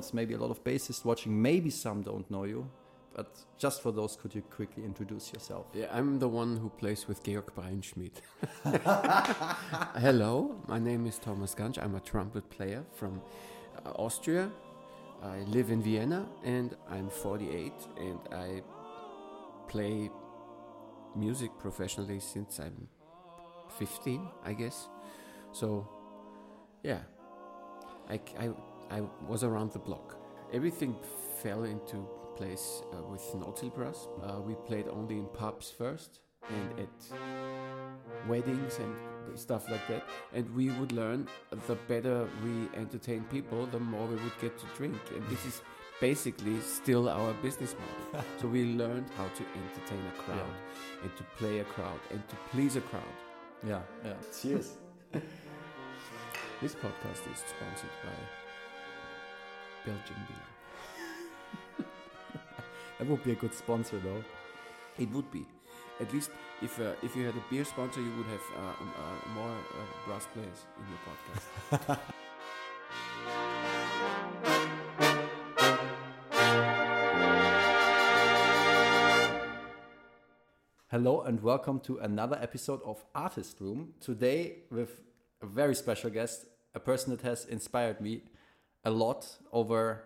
Maybe a lot of bassists watching, maybe some don't know you. But just for those, could you quickly introduce yourself? Yeah, I'm the one who plays with Georg Breinschmidt. Hello, my name is Thomas Gansch. I'm a trumpet player from Austria. I live in Vienna and I'm 48 and I play music professionally since I'm 15, I guess. So, yeah, I was around the block. Everything fell into place with Notilbrass. We played only in pubs first and at weddings and stuff like that. And we would learn the better we entertain people, the more we would get to drink. And this is basically still our business model. So we learned how to entertain a crowd and to play a crowd and to please a crowd. Yeah. Cheers. This podcast is sponsored by Belgian beer. That would be a good sponsor, though. It would be. At least if you had a beer sponsor, you would have more brass players in your podcast. Hello and welcome to another episode of Artist Room. Today with a very special guest, a person that has inspired me a lot over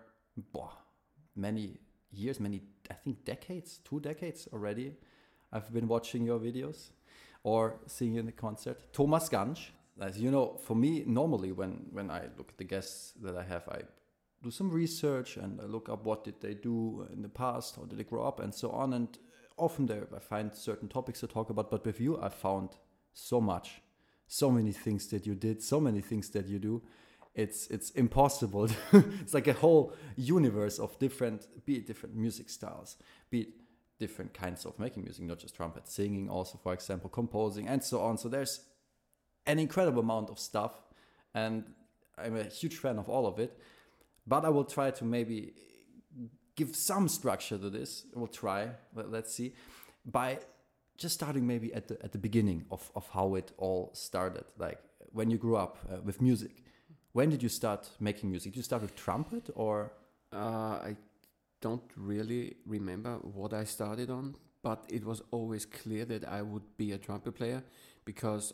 many years, I think decades, 2 decades already. I've been watching your videos or seeing you in the concert. Thomas Gansch. As you know, for me, normally when I look at the guests that I have, I do some research and I look up what did they do in the past, how did they grow up and so on. And often there I find certain topics to talk about. But with you, I found so much, so many things that you did, so many things that you do. It's impossible. It's like a whole universe of different music styles, be it different kinds of making music, not just trumpet, singing also, for example, composing and so on. So there's an incredible amount of stuff and I'm a huge fan of all of it. But I will try to maybe give some structure to this. We'll try, but let's see, by just starting maybe at the beginning of how it all started, like when you grew up with music. When did you start making music? Did you start with trumpet or? I don't really remember what I started on, but it was always clear that I would be a trumpet player because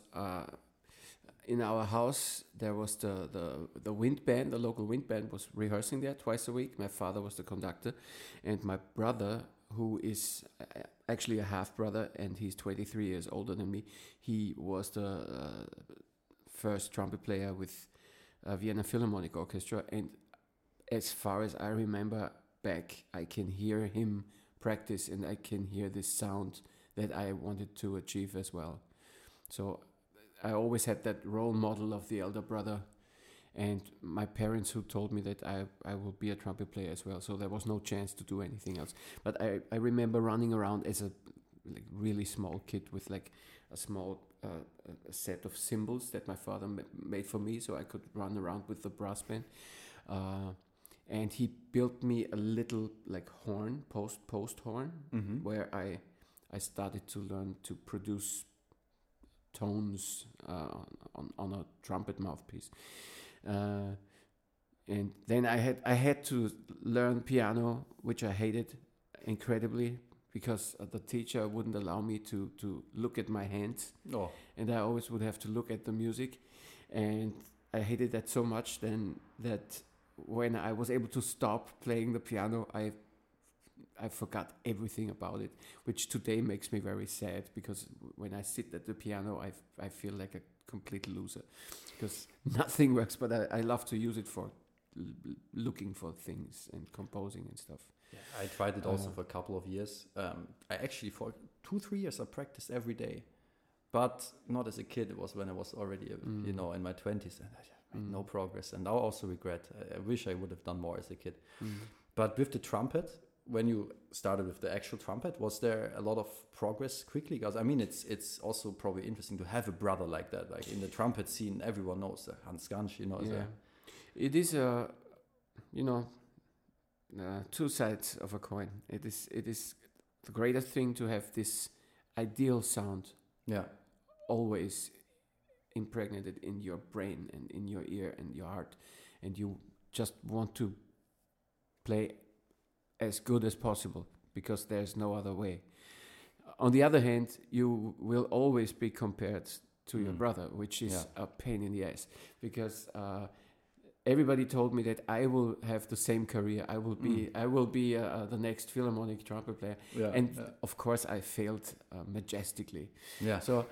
in our house there was the wind band, the local wind band was rehearsing there twice a week. My father was the conductor and my brother, who is actually a half brother and he's 23 years older than me, he was the first trumpet player with Vienna Philharmonic Orchestra, and as far as I remember back, I can hear him practice and I can hear this sound that I wanted to achieve as well. So I always had that role model of the elder brother and my parents who told me that I will be a trumpet player as well, so there was no chance to do anything else. But I remember running around as a really small kid with like a small a set of cymbals that my father made for me so I could run around with the brass band. And he built me a little like horn, post horn, where I started to learn to produce tones on a trumpet mouthpiece. And then I had to learn piano, which I hated incredibly, because the teacher wouldn't allow me to look at my hands. Oh. And I always would have to look at the music. And I hated that so much then that when I was able to stop playing the piano, I forgot everything about it, which today makes me very sad because when I sit at the piano, I feel like a complete loser because nothing works, but I love to use it for looking for things and composing and stuff. Yeah, I tried it also for a couple of years. I actually, for 2-3 years, I practiced every day, but not as a kid. It was when I was already, in my 20s, and I made no progress. And now I also regret. I wish I would have done more as a kid. But with the trumpet, when you started with the actual trumpet, was there a lot of progress quickly? Because I mean, it's also probably interesting to have a brother like that. Like in the trumpet scene, everyone knows Hans Gansch. It is two sides of a coin. It is the greatest thing to have this ideal sound. Yeah. Always impregnated in your brain and in your ear and your heart, and you just want to play as good as possible because there's no other way. On the other hand, you will always be compared to your brother, which is a pain in the ass, because everybody told me that I will have the same career. I will be the next Philharmonic trumpet player, and of course I failed majestically. Yeah. So,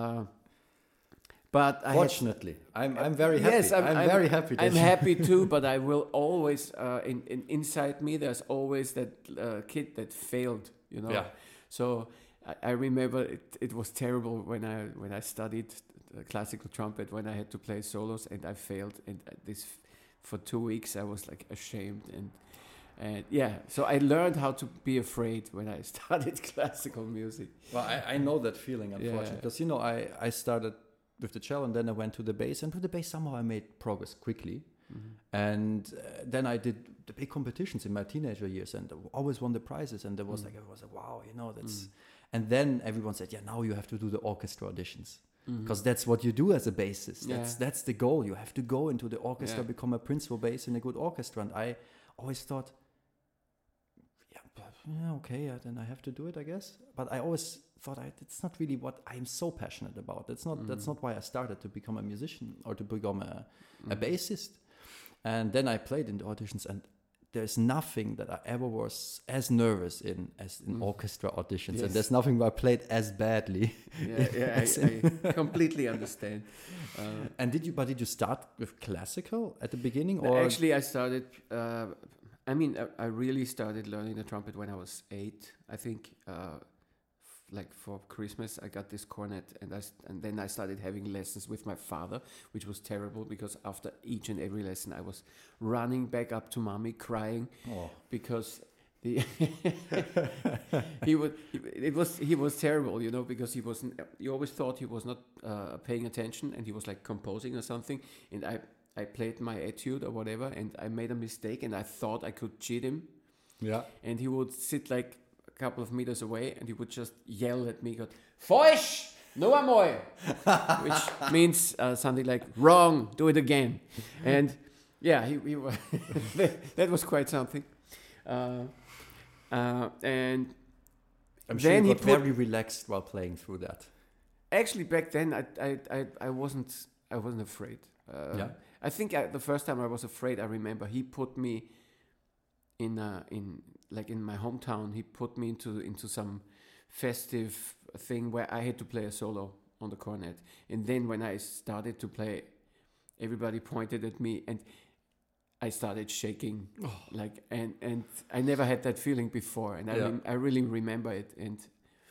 but fortunately, I'm very happy. Yes, I'm very happy. I'm happy too, but I will always inside me. There's always that kid that failed. You know. Yeah. So I remember it was terrible when I studied classical trumpet, when I had to play solos and I failed, and this for 2 weeks I was like ashamed, and yeah, so I learned how to be afraid when I studied classical music. Well, I know that feeling, unfortunately, because I started with the cello and then I went to the bass, and with the bass somehow I made progress quickly. And then I did the big competitions in my teenager years and always won the prizes, and there was like wow, that's and then everyone said, now you have to do the orchestra auditions, because that's what you do as a bassist. That's the goal. You have to go into the orchestra, become a principal bass in a good orchestra. And I always thought, then I have to do it, I guess. But I always thought it's not really what I'm so passionate about. That's not why I started to become a musician or to become a bassist. And then I played in the auditions, and there's nothing that I ever was as nervous as in orchestra auditions. Yes. And there's nothing where I played as badly. I completely understand. And did you start with classical at the beginning? Or actually, I started. I really started learning the trumpet when I was 8. I think, like for Christmas, I got this cornet, and then I started having lessons with my father, which was terrible because after each and every lesson, I was running back up to mommy, crying, because he was terrible, because he wasn't. You always thought he was not paying attention, and he was like composing or something, and I played my etude or whatever, and I made a mistake, and I thought I could cheat him. Yeah. And he would sit like a couple of meters away, and he would just yell at me, "Falsch! No amor!" which means something like, "Wrong, do it again." And yeah, he was that was quite something. And I'm sure then he got very relaxed while playing through that. Actually, back then I wasn't afraid. I think the first time I was afraid, I remember he put me in my hometown. He put me into some festive thing where I had to play a solo on the cornet. And then when I started to play, everybody pointed at me and I started shaking. And I never had that feeling before. And I really remember it. And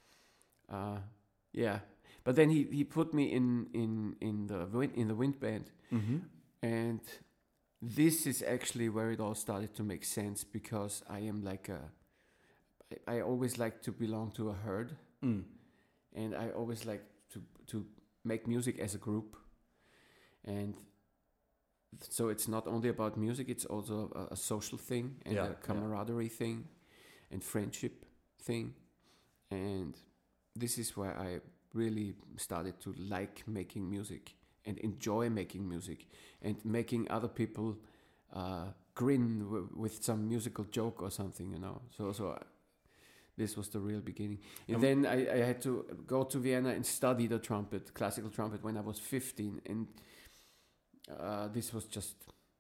but then he put me in the wind band. Mm-hmm. And this is actually where it all started to make sense, because I am I always like to belong to a herd, and I always like to make music as a group, and so it's not only about music; it's also a social thing and a camaraderie thing, and friendship thing, and this is where I really started to like making music and enjoy making music and making other people grin with some musical joke or something, So this was the real beginning. And then I had to go to Vienna and study the trumpet, classical trumpet, when I was 15. And this was just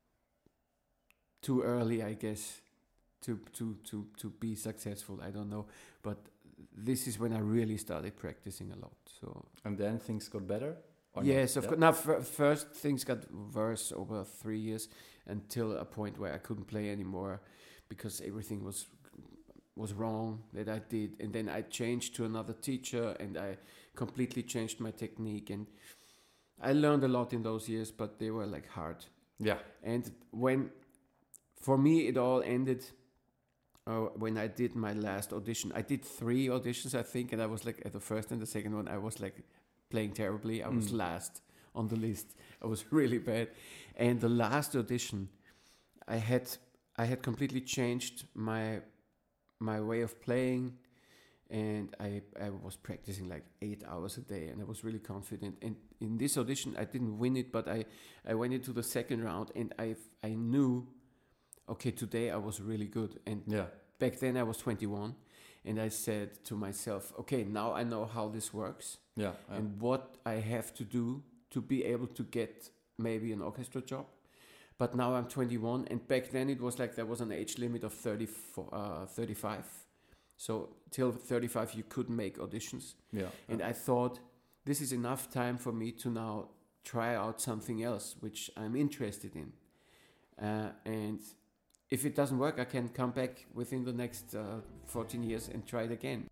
too early, I guess, to be successful. I don't know. But this is when I really started practicing a lot. So. And then things got better? Yes, of course. Now, first things got worse over 3 years, until a point where I couldn't play anymore because everything was wrong that I did. And then I changed to another teacher, and I completely changed my technique. And I learned a lot in those years, but they were like hard. Yeah. And for me, it all ended when I did my last audition. I did 3 auditions, I think, and I was like, at the first and the second one, I was like playing terribly. I was last on the list. I was really bad. And the last audition, I had completely changed my way of playing, and I was practicing like 8 hours a day, and I was really confident. And in this audition, I didn't win it, but I went into the second round, and I knew okay, today I was really good. And Yeah. back then I was 21, and I said to myself, okay, now I know how this works Yeah. and what I have to do to be able to get maybe an orchestra job. But now I'm 21, and back then it was like there was an age limit of 35. So till 35 you could make auditions. Yeah. And I thought, this is enough time for me to now try out something else which I'm interested in. And if it doesn't work, I can come back within the next 14 years and try it again.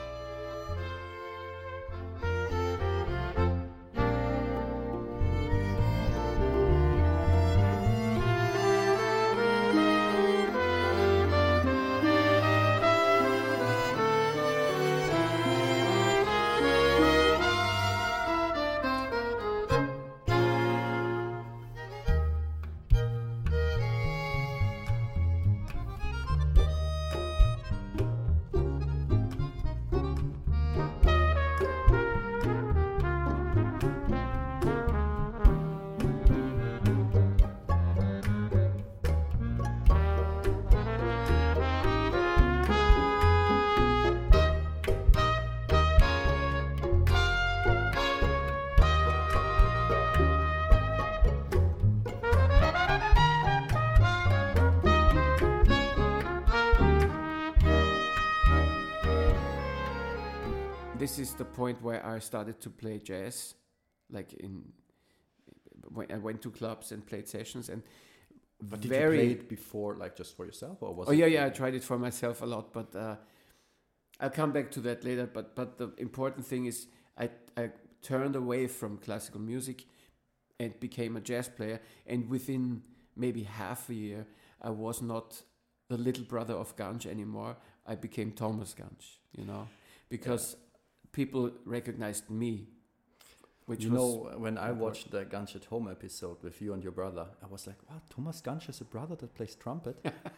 This is the point where I started to play jazz, like when I went to clubs and played sessions. And But did you play it before, like just for yourself, or was Oh it? yeah, I tried it for myself a lot, but I'll come back to that later. But the important thing is I turned away from classical music and became a jazz player. And within maybe half a year, I was not the little brother of Gansch anymore. I became Thomas Gansch, because people recognized me. Which You know, when I watched the Gansch at Home episode with you and your brother, I was like, "What? Thomas Gansch is a brother that plays trumpet?"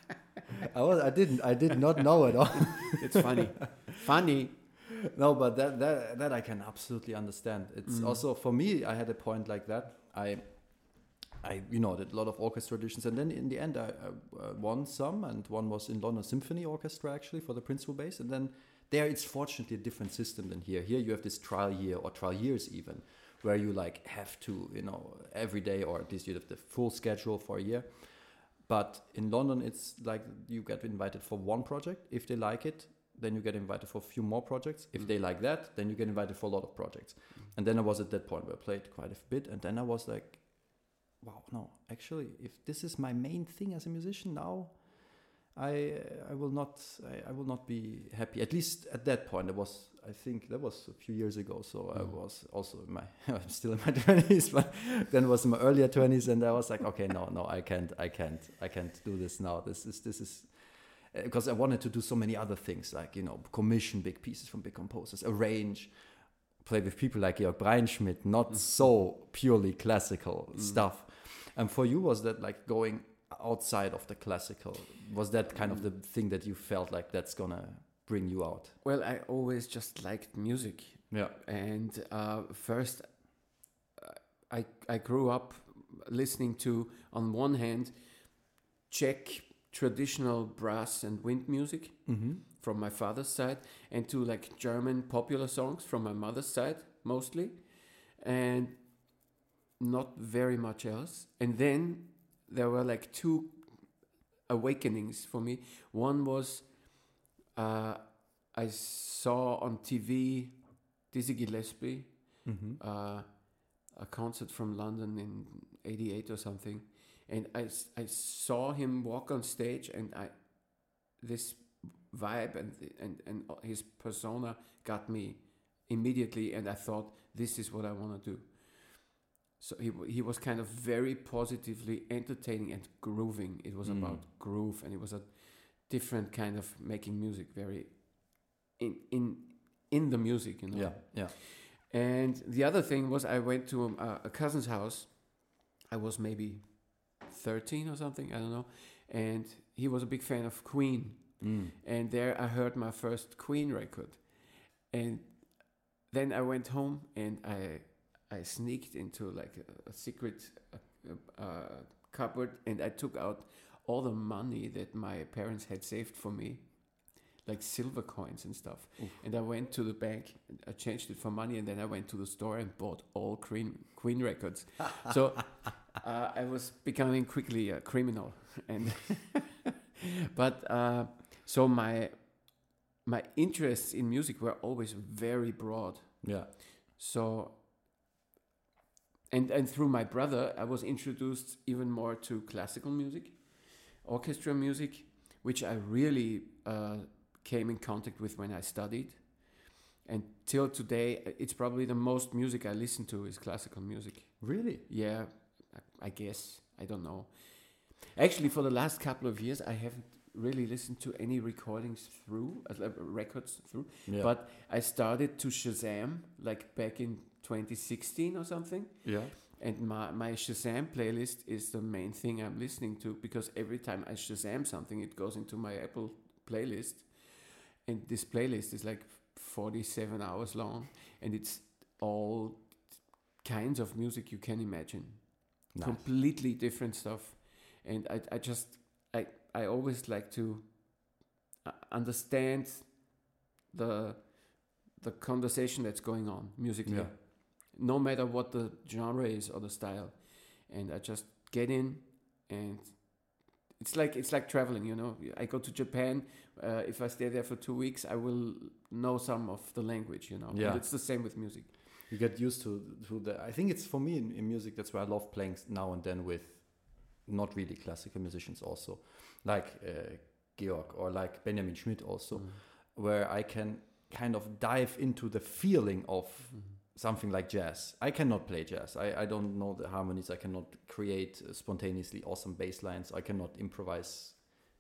I did not know at all. It's funny. No, but that I can absolutely understand. It's also for me. I had a point like that. I did a lot of orchestra auditions, and then in the end, I won some, and one was in London Symphony Orchestra actually for the principal bass, and then there it's fortunately a different system than here. Here you have this trial year or trial years even, where you like have to every day, or at least you have the full schedule for a year. But in London, it's like you get invited for one project. If they like it, then you get invited for a few more projects. If they like that, then you get invited for a lot of projects. And then I was at that point where I played quite a bit, and then I was like, wow, no, actually, if this is my main thing as a musician now, I will not be happy. At least at that point, I think that was a few years ago. So I was also I'm still in my 20s, but then it was in my earlier 20s, and I was like, okay, no, I can't do this now. This is because I wanted to do so many other things, like commission big pieces from big composers, arrange, play with people like Georg Breinschmidt, not so purely classical stuff. And for you, was that like going outside of the classical? Was that kind of the thing that you felt like that's gonna bring you out? Well, I always just liked music. Yeah. And first, I grew up listening to, on one hand, Czech traditional brass and wind music from my father's side, and to like German popular songs from my mother's side mostly, and not very much else. And then there were like two awakenings for me. One was I saw on TV Dizzy Gillespie, a concert from London in '88 or something, and I saw him walk on stage, and this vibe and his persona got me immediately, and I thought, this is what I want to do. So he was kind of very positively entertaining and grooving. It was about groove, and it was a different kind of making music, very in the music, Yeah. And the other thing was, I went to a cousin's house. I was maybe 13 or something, I don't know, and he was a big fan of Queen. And there I heard my first Queen record, and then I went home and I sneaked into like a secret cupboard, and I took out all the money that my parents had saved for me, like silver coins and stuff. Oof. And I went to the bank, I changed it for money, and then I went to the store and bought all Queen records. So I was becoming quickly a criminal. And but so my interests in music were always very broad. Yeah. So and through my brother, I was introduced even more to classical music, orchestra music, which I really came in contact with when I studied. And till today, it's probably the most music I listen to is classical music. Really? Yeah, I guess. I don't know. Actually, for the last couple of years, I haven't really listened to any recordings through, records through. Yeah. But I started to Shazam, like back in 2016 or something. Yeah. And my Shazam playlist is the main thing I'm listening to, because every time I Shazam something, it goes into my Apple playlist. And this playlist is like 47 hours long, and it's all kinds of music you can imagine. Nice. Completely different stuff. And I always like to understand the conversation that's going on musically. Yeah. No matter what the genre is or the style. And I just get in, and it's like traveling, you know. I go to Japan, if I stay there for 2 weeks, I will know some of the language, you know. Yeah. And it's the same with music. You get used to the. I think it's for me in music. That's why I love playing now and then with not really classical musicians also, like Georg or like Benjamin Schmidt also, where I can kind of dive into the feeling of something like jazz. I cannot play jazz. I don't know the harmonies. I cannot create spontaneously awesome bass lines. I cannot improvise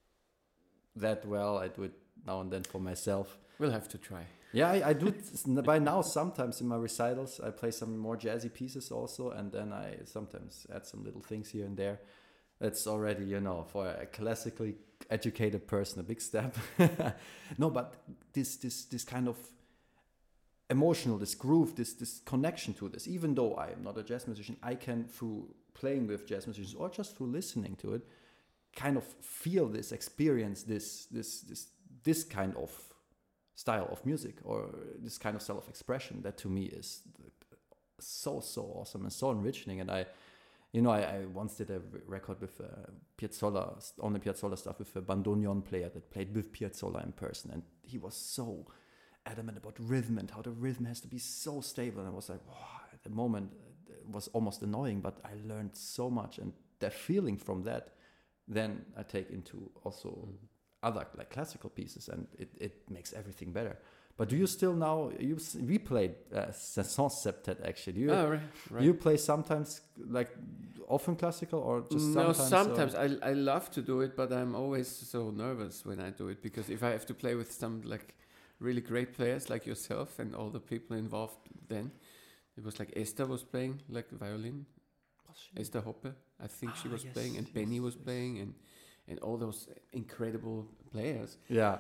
that well. I do it now and then for myself. We'll have to try. Yeah, I do by now. Sometimes in my recitals, I play some more jazzy pieces also, and then I sometimes add some little things here and there. That's already, you know, for a classically educated person, a big step. No, but this kind of emotional, this groove, this connection to this, even though I am not a jazz musician, I can, through playing with jazz musicians or just through listening to it, kind of feel this, experience this kind of style of music, or this kind of self-expression that to me is so awesome and so enriching. And I once did a record with Piazzolla, on the Piazzolla stuff, with a bandoneon player that played with Piazzolla in person, and he was so adamant about rhythm and how the rhythm has to be so stable. And I was like, wow, at the moment it was almost annoying, but I learned so much, and that feeling from that, then I take into also other like classical pieces, and it makes everything better. But do you still now, we played Sans Septet actually. Do you, right. you play sometimes, like often classical, or just No, sometimes? I love to do it, but I'm always so nervous when I do it, because if I have to play with some like really great players like yourself and all the people involved, then it was like Esther was playing like violin. Esther Hoppe, I think she was playing, and Benny was playing, and all those incredible players. Yeah.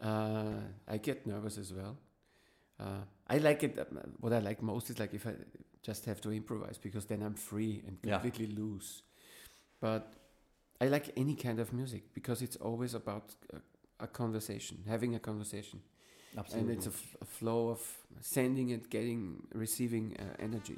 I get nervous as well. I like it. What I like most is like if I just have to improvise, because then I'm free and completely loose. But I like any kind of music, because it's always about a conversation, having a conversation. Absolutely. And it's a flow of sending and receiving energy.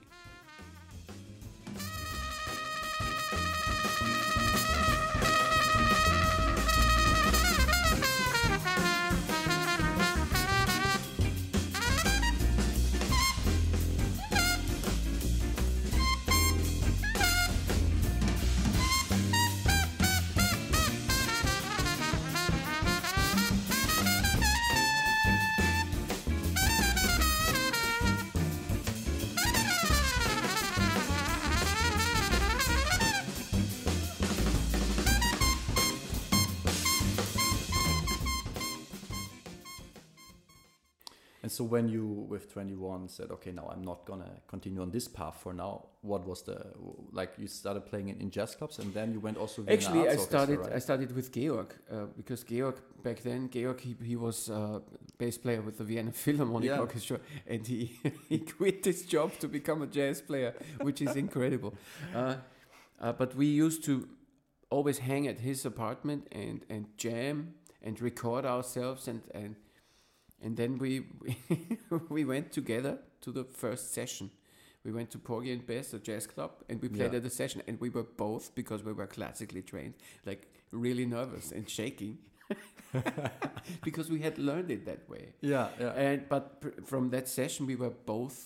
And so when you, with 21, said, okay, now I'm not going to continue on this path for now, what was you started playing in jazz clubs, and then you went also Vienna Actually, Arts Orchestra, right? I started with Georg, because Georg, back then, he was bass player with the Vienna Philharmonic Orchestra, and he quit his job to become a jazz player, which is incredible. But we used to always hang at his apartment and jam and record ourselves, and then we we went together to the first session. We went to Porgy and Bess, a jazz club, and we played at the session. And we were both, because we were classically trained, like really nervous and shaking, because we had learned it that way. Yeah, yeah. But from that session, we were both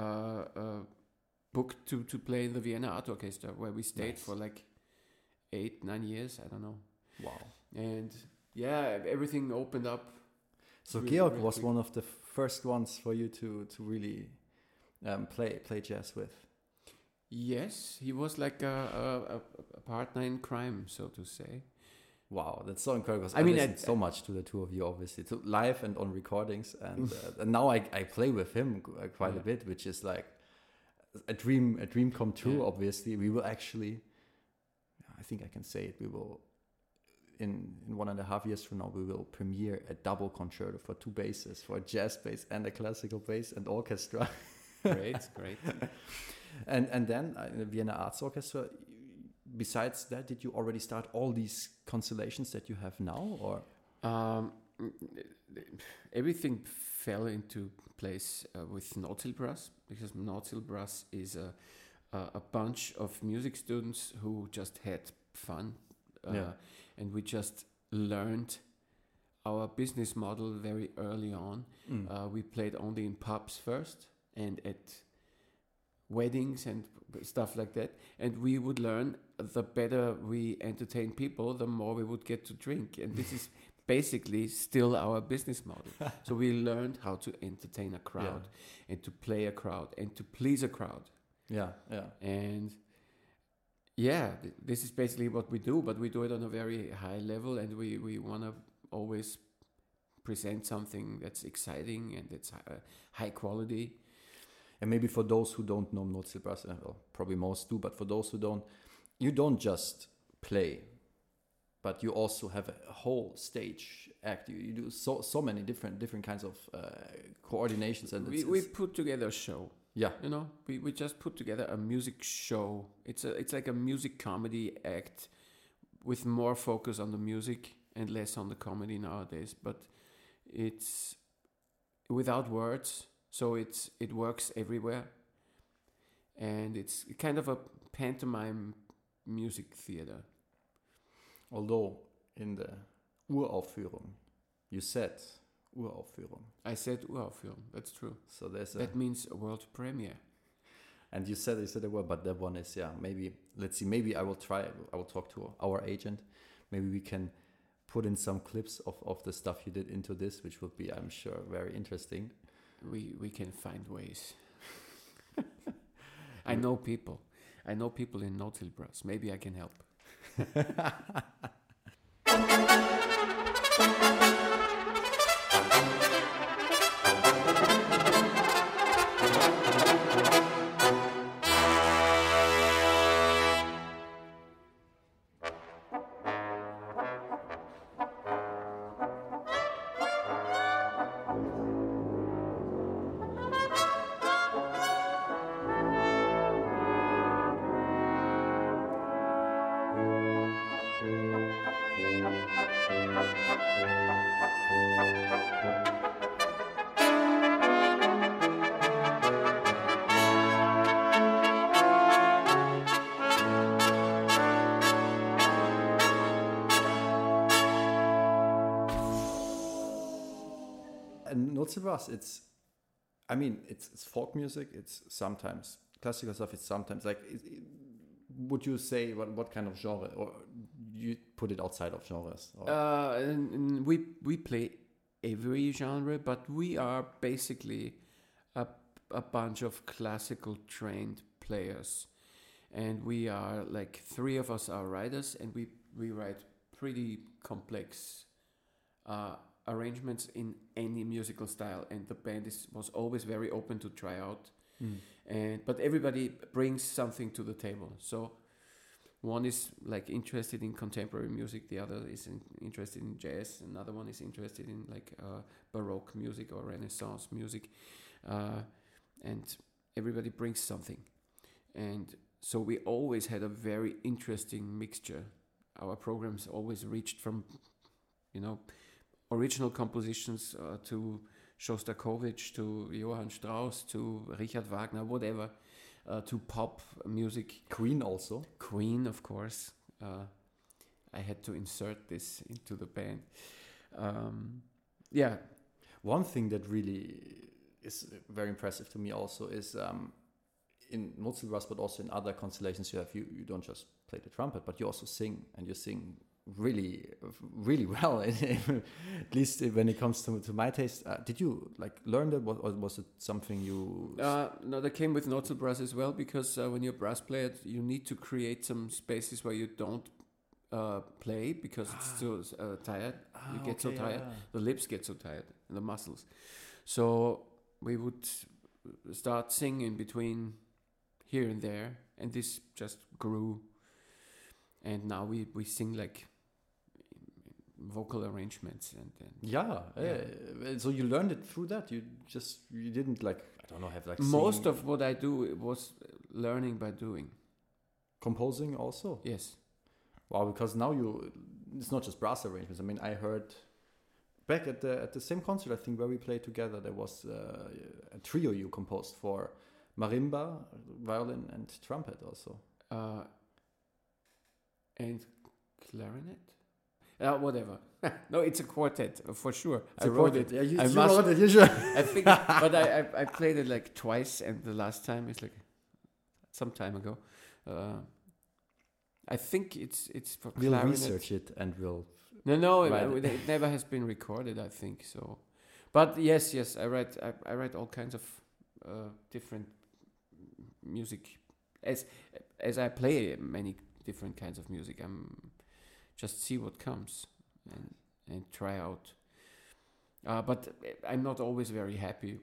booked to play in the Vienna Art Orchestra, where we stayed for like 8-9 years. I don't know. Wow. And yeah, everything opened up. So really, Georg really was quick. one of the first ones for you to really play jazz with. Yes, he was like a partner in crime, so to say. Wow, that's so incredible. 'Cause I mean, listened so much to the two of you, obviously, to live and on recordings, and now I play with him quite a bit, which is like a dream come true. Yeah. Obviously, we will actually, I think I can say it. We will in 1.5 years from now, we will premiere a double concerto for 2 basses, for a jazz bass and a classical bass and orchestra. Great. And then in the Vienna Arts Orchestra. Besides that, did you already start all these constellations that you have now, or? Everything fell into place with Nordhil Brass, because Nordhil Brass is a bunch of music students who just had fun, and we just learned our business model very early on. We played only in pubs first and at weddings and stuff like that, and we would learn the better we entertain people, the more we would get to drink, and this is basically still our business model. So we learned how to entertain a crowd and to play a crowd and to please a crowd. And this is basically what we do, but we do it on a very high level, and we want to always present something that's exciting and that's high quality. And maybe for those who don't know Nordhil Brass, well, probably most do, but for those who don't, you don't just play, but you also have a whole stage act. You do so many different kinds of coordinations, and we put together a show. Yeah, you know, we just put together a music show. It's like a music comedy act with more focus on the music and less on the comedy nowadays. But it's without words. So it works everywhere, and it's kind of a pantomime music theater. Although in the Uraufführung, you said Uraufführung. I said Uraufführung. That's true. So that means a world premiere. And you said a word, but that one is maybe. Let's see. Maybe I will try. I will talk to our agent. Maybe we can put in some clips of the stuff you did into this, which would be, I'm sure, very interesting. We can find ways. I know people in Nordhil Brass. Maybe I can help. And Nordhil Brass, it's folk music. It's sometimes classical stuff. It's sometimes like. Would you say what kind of genre, or you put it outside of genres? And we play every genre, but we are basically a bunch of classical trained players, and we are like 3 of us are writers, and we write pretty complex arrangements in any musical style, and the band was always very open to try out. But everybody brings something to the table. So one is like interested in contemporary music, the other is interested in jazz, another one is interested in like Baroque music or Renaissance music, and everybody brings something. And so we always had a very interesting mixture our programs always reached from, you know, original compositions to Shostakovich, to Johann Strauss, to Richard Wagner, whatever, to pop music. Queen also. Queen, of course. I had to insert this into the band. Yeah. One thing that really is very impressive to me also is in Nozelbrass, but also in other constellations you don't just play the trumpet, but you also sing, and you sing really, really well. At least when it comes to my taste. Did you like learn that, or was it something you? No, that came with Nozelbrass as well, because when you're a brass player, you need to create some spaces where you don't play, because it's too tired. You get so tired. Yeah. The lips get so tired, and the muscles. So we would start singing between here and there, and this just grew. And now we sing like vocal arrangements and Yeah. So you learned it through that. You didn't like, I don't know, have like most of what I do was learning by doing. Composing also. Yes. Wow, because now it's not just brass arrangements. I mean, I heard back at the same concert, I think, where we played together, there was a trio you composed for marimba, violin, and trumpet also. And clarinet? Whatever. No, it's a quartet for sure. I wrote it. Yeah, I wrote it. You should. I think, but I played it like twice, and the last time is like some time ago. I think it's for we'll clarinet. Research it and we'll. No, it never has been recorded, I think so. But yes, I write all kinds of different music as I play many different kinds of music. I'm just see what comes and try out. But I'm not always very happy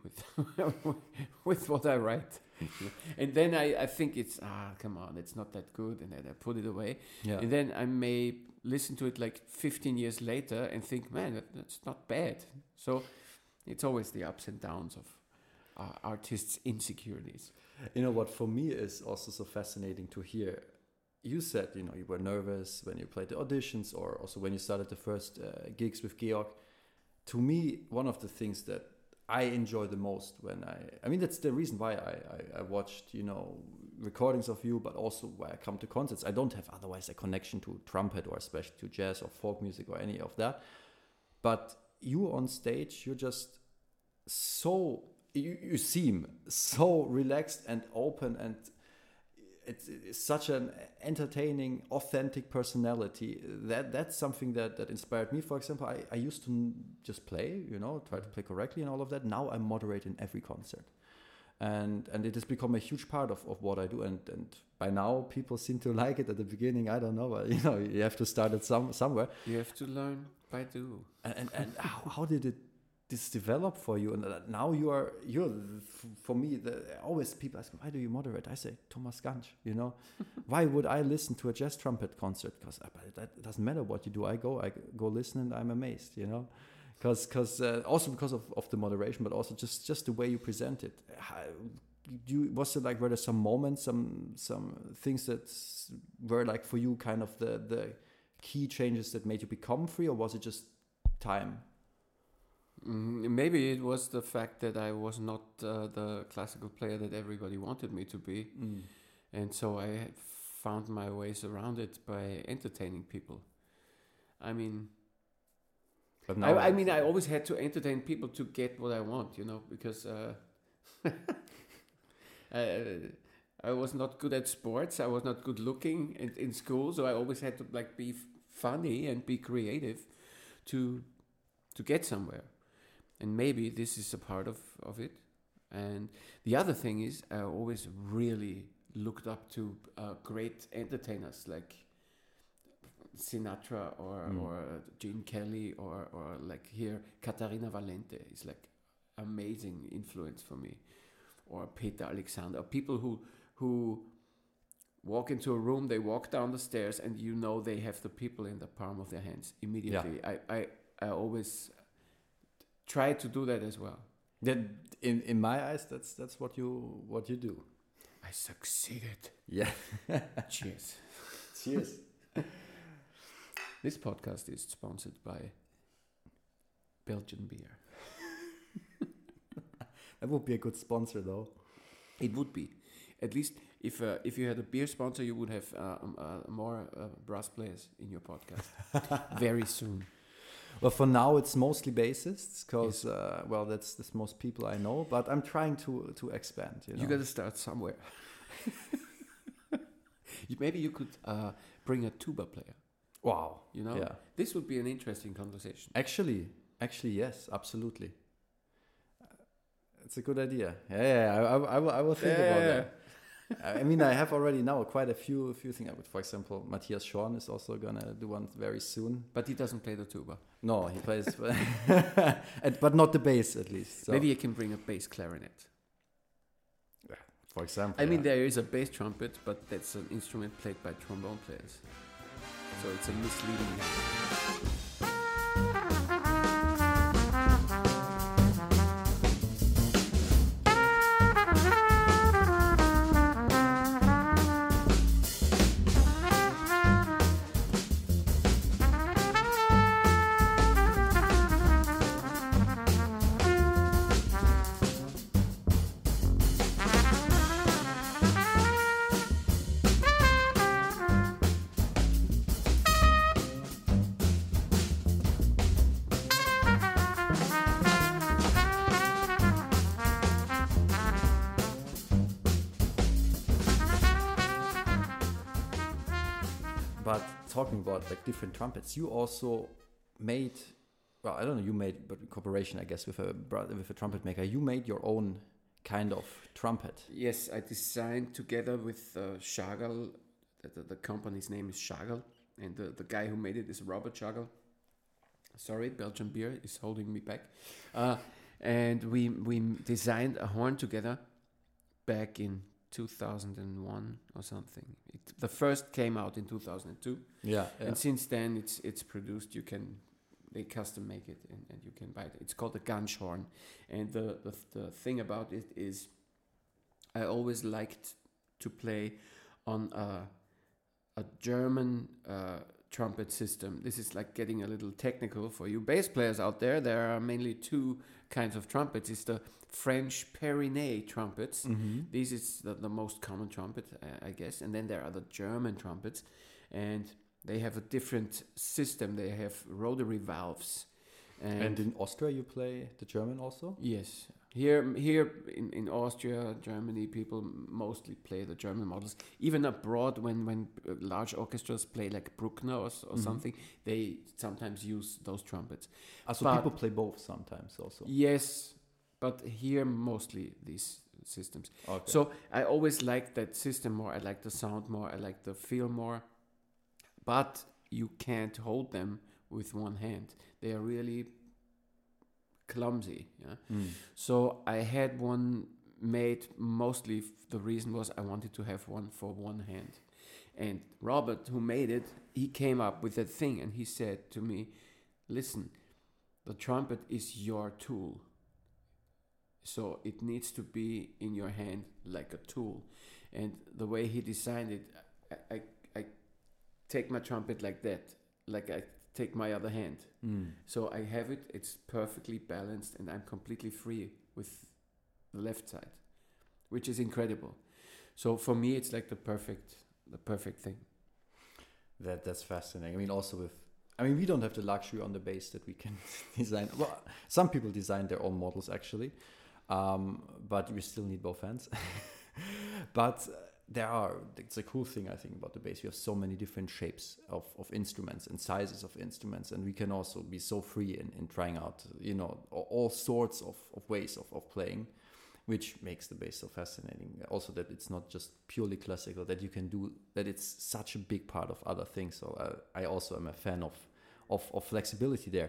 with what I write. And then I think it's, come on, it's not that good, and then I put it away. Yeah. And then I may listen to it like 15 years later and think, man, that's not bad. So it's always the ups and downs of artists' insecurities. You know what, for me is also so fascinating to hear. You said, you were nervous when you played the auditions, or also when you started the first gigs with Georg. To me, one of the things that I enjoy the most when I mean, that's the reason why I watched, recordings of you, but also why I come to concerts. I don't have otherwise a connection to trumpet, or especially to jazz or folk music or any of that. But you on stage, you're just so, you seem so relaxed and open, and it's such an entertaining, authentic personality. That's something that inspired me. For example, I used to just play, try to play correctly and all of that. Now I moderate in every concert, and it has become a huge part of what I do. And by now people seem to like it. At the beginning, I don't know, but you have to start it somewhere. You have to learn by do. And how did this develop for you? And now you're for me, always people ask me, why do you moderate? I say, Thomas Gansch, why would I listen to a jazz trumpet concert? Because it doesn't matter what you do. I go listen, and I'm amazed, because also because of the moderation, but also just the way you present it. Was it like, were there some moments, some things that were like for you kind of the key changes that made you become free, or was it just time? Maybe it was the fact that I was not the classical player that everybody wanted me to be. And so I found my ways around it by entertaining people. I mean, I always had to entertain people to get what I want, because I was not good at sports. I was not good looking in school, so I always had to be funny and be creative to get somewhere. And maybe this is a part of it. And the other thing is, I always really looked up to great entertainers like Sinatra or Gene Kelly or like here Catarina Valente is like amazing influence for me, or Peter Alexander, people who walk into a room, they walk down the stairs, and they have the people in the palm of their hands immediately. Yeah. I always try to do that as well. Then in my eyes, that's what you do. I succeeded. Yeah. Cheers. Cheers. This podcast is sponsored by Belgian beer. That would be a good sponsor, though. It would be. At least if you had a beer sponsor, you would have more brass players in your podcast very soon. Well, for now, it's mostly bassists, because, that's most people I know. But I'm trying to expand, You got to start somewhere. Maybe you could bring a tuba player. Wow. Yeah. This would be an interesting conversation. Actually, yes, absolutely. It's a good idea. I will think about that. I mean, I have already now quite a few things. For example, Matthias Schorn is also gonna do one very soon. But he doesn't play the tuba. No, he plays, but not the bass at least. So. Maybe he can bring a bass clarinet. For example. I mean, there is a bass trumpet, but that's an instrument played by trombone players. So it's a misleading. But talking about like different trumpets, you also made, well, I don't know, you made, but in cooperation, I guess, with a trumpet maker, you made your own kind of trumpet. Yes, I designed together with Schagal. The company's name is Schagal, and the guy who made it is Robert Schagal. Sorry, Belgian beer is holding me back. And we designed a horn together back in 2001 or something. The first came out in 2002. Yeah. And since then it's produced. They custom make it and you can buy it. It's called a Gansch horn. And the thing about it is I always liked to play on a German trumpet system. This is like getting a little technical for you bass players out there. There are mainly two kinds of trumpets. It's the French Perinet trumpets. Mm-hmm. This is the most common trumpet, I guess. And then there are the German trumpets, and they have a different system. They have rotary valves. And in Austria, you play the German also? Yes. Here in Austria, Germany, people mostly play the German models. Even abroad, when large orchestras play like Bruckner or something, they sometimes use those trumpets. So people play both sometimes also? Yes, but here mostly these systems. Okay. So I always liked that system more. I like the sound more. I like the feel more. But you can't hold them with one hand. They are really clumsy. Yeah. So I had one made. Mostly the reason was I wanted to have one for one hand. And Robert, who made it, he came up with that thing and he said to me, listen, the trumpet is your tool. So it needs to be in your hand like a tool. And the way he designed it, I take my trumpet like that, like I take my other hand. So I have it, it's perfectly balanced, and I'm completely free with the left side, which is incredible. So for me, it's like the perfect thing. That's fascinating. I mean, also we don't have the luxury on the bass that we can design. Well, some people design their own models actually, but we still need both hands. But it's a cool thing, I think, about the bass. We have so many different shapes of instruments and sizes of instruments, and we can also be so free in trying out, all sorts of ways of playing, which makes the bass so fascinating. Also that it's not just purely classical, that you can do, that it's such a big part of other things. So I also am a fan of flexibility there.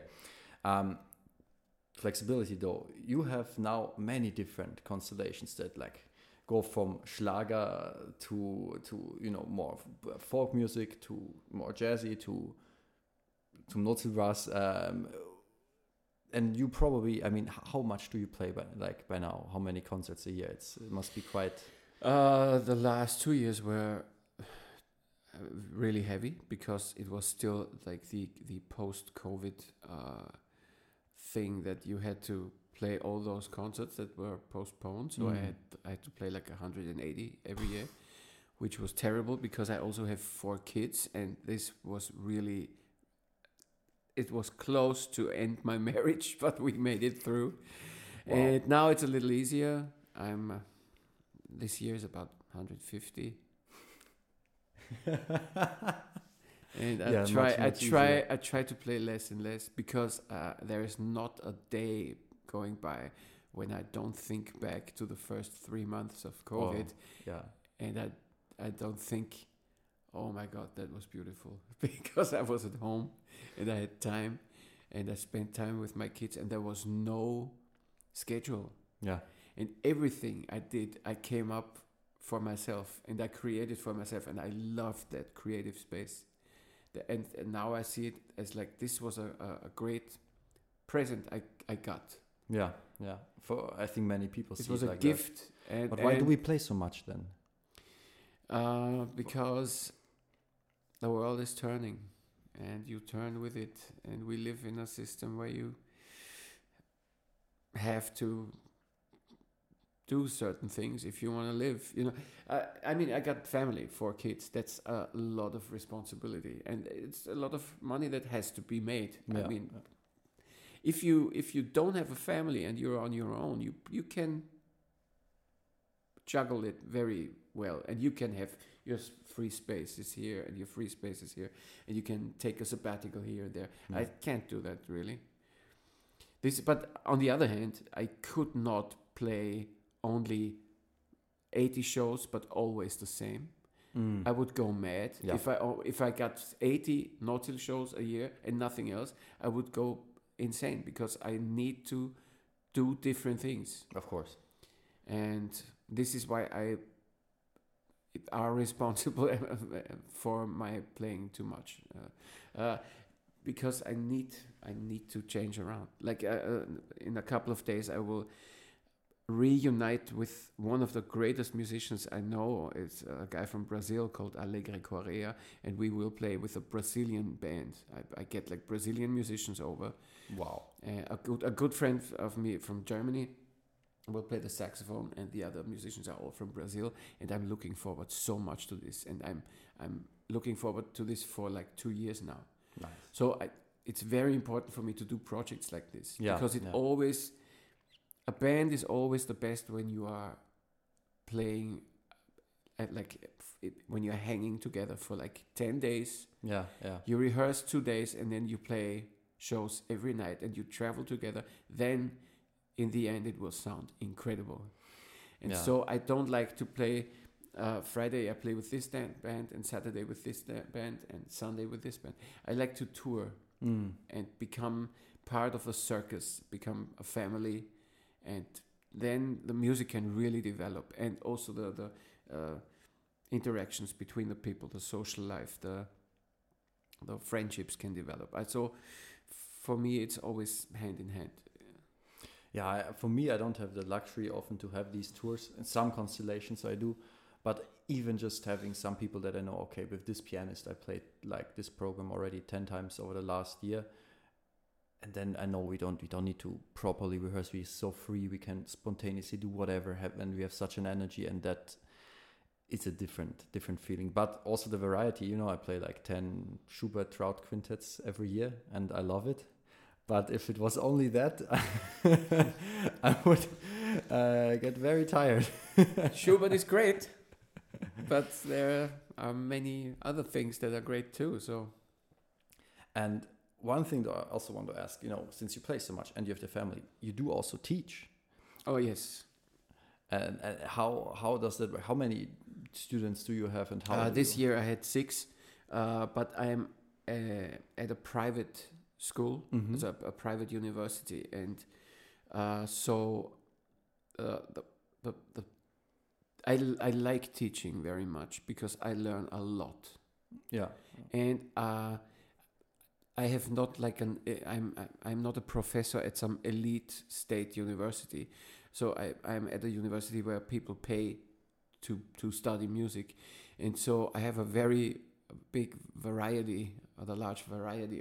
Flexibility though, you have now many different constellations that like go from Schlager to more folk music, to more jazzy, to Notzelbrass, and you probably, how much do you play by now? How many concerts a year? It must be quite. The last 2 years were, really heavy because it was still like the post-COVID thing that you had to play all those concerts that were postponed. So I had to play like 180 every year, which was terrible because I also have 4 kids, and this was really, it was close to end my marriage, but we made it through. Wow. And now it's a little easier. I'm this year is about 150. And Yeah, I try to play less and less because there is not a day going by when I don't think back to the first 3 months of COVID, Yeah. and I don't think, oh my God, that was beautiful, because I was at home and I had time and I spent time with my kids and there was no schedule. Yeah. And everything I did, I came up for myself and I created for myself, and I loved that creative space. And now I see it as like this was a great present I got. Yeah. Yeah. For I think many people see It was it a like gift. that. But why do we play so much then? Because the world is turning and you turn with it, and we live in a system where you have to do certain things if you want to live. You know, I mean, I got family, 4 kids. That's a lot of responsibility, and it's a lot of money that has to be made. Yeah. I mean, if you don't have a family and you're on your own, you can juggle it very well, and you can have your free spaces here and your free spaces here, and you can take a sabbatical here and there. Yeah. I can't do that really. But on the other hand, I could not play only 80 shows but always the same. I would go mad. Yeah. If I got 80 Nautil shows a year and nothing else, I would go insane because I need to do different things. Of course. And this is why I are responsible for my playing too much, because I need to change around. Like in a couple of days, I will reunite with one of the greatest musicians I know. It's a guy from Brazil called Alegre Correa, and we will play with a Brazilian band. I get like Brazilian musicians over. Wow. A good friend of me from Germany will play the saxophone, and the other musicians are all from Brazil. And I'm looking forward so much to this, and I'm looking forward to this for like 2 years now. Nice. So it's very important for me to do projects like this, because it always, a band is always the best when you are playing when you're hanging together for like 10 days. Yeah. You rehearse 2 days and then you play shows every night and you travel together. Then in the end it will sound incredible. And so I don't like to play Friday I play with this band, and Saturday with this band, and Sunday with this band. I like to tour and become part of a circus, become a family, and then the music can really develop, and also the interactions between the people, the social life, the friendships can develop. So for me, it's always hand in hand. Yeah, for me, I don't have the luxury often to have these tours. In some constellations I do, but even just having some people that I know, okay, with this pianist I played like this program already 10 times over the last year, and then I know we don't need to properly rehearse. We're so free, we can spontaneously do whatever, and we have such an energy, and that it's a different feeling. But also the variety, you know, I play like 10 Schubert Trout quintets every year, and I love it. But if it was only that, I would get very tired. Schubert is great, but there are many other things that are great too. So, and one thing that I also want to ask, you know, since you play so much and you have the family, you do also teach. Oh yes. And how does that work? How many students do you have, and how? This year I had 6, but I am at a private school. It's a private university, and so I like teaching very much because I learn a lot. Yeah, and I have not like I'm not a professor at some elite state university, so I'm at a university where people pay to study music, and so I have a very big variety, or the large variety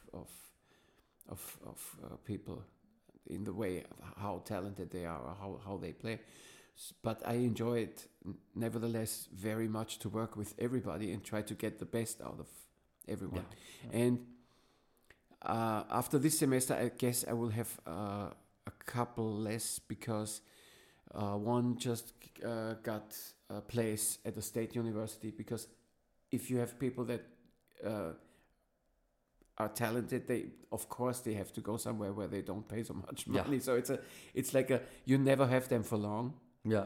of people in the way of how talented they are or how they play. But I enjoy it nevertheless very much to work with everybody and try to get the best out of everyone. Yeah. And after this semester, I guess I will have a couple less, because one just got a place at a state university. Because if you have people that are talented, they of course they have to go somewhere where they don't pay so much money. So it's like you never have them for long. Yeah.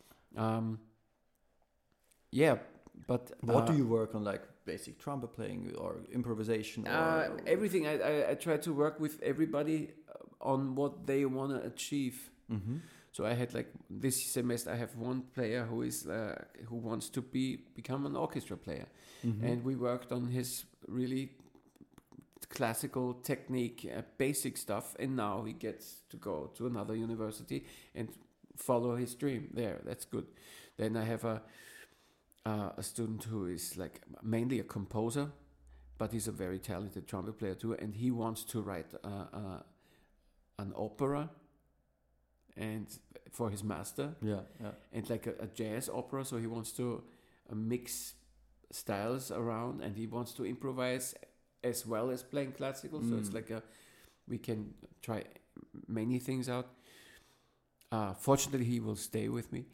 But What do you work on, like basic trumpet playing or improvisation? Or everything. I try to work with everybody on what they want to achieve. Mm-hmm. So I had, like, this semester I have one player who is who wants to become an orchestra player, and we worked on his really classical technique, basic stuff, and now he gets to go to another university and follow his dream there. That's good. Then I have a student who is like mainly a composer, but he's a very talented trumpet player too, and he wants to write an opera and for his master, and like a jazz opera. So he wants to mix styles around, and he wants to improvise as well as playing classical. So it's like we can try many things out. Fortunately, he will stay with me.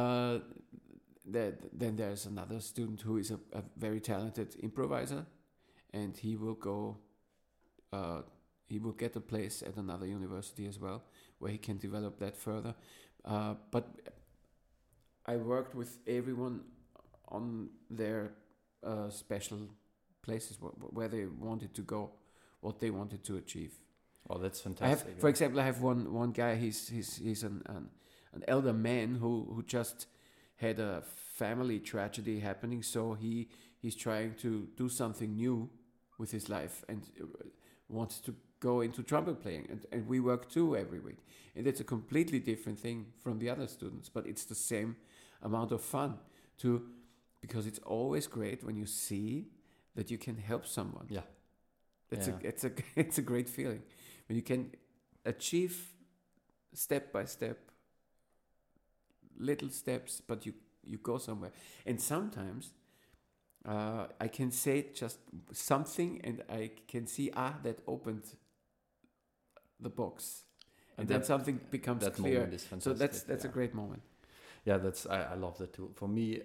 Then there's another student who is a very talented improviser, and he will go. He will get a place at another university as well, where he can develop that further. But I worked with everyone on their special places where they wanted to go, what they wanted to achieve. Oh, that's fantastic. For example, I have one guy. He's an elder man who just had a family tragedy happening. So he's trying to do something new with his life and wants to go into trumpet playing. And we work too every week. And it's a completely different thing from the other students, but it's the same amount of fun too, because it's always great when you see that you can help someone. Yeah. It's a great feeling when you can achieve step by step, little steps, but you go somewhere. And sometimes I can say just something, and I can see that opened the box, and then something becomes that clear. Moment is fantastic. So that's a great moment. Yeah, I love that too. For me,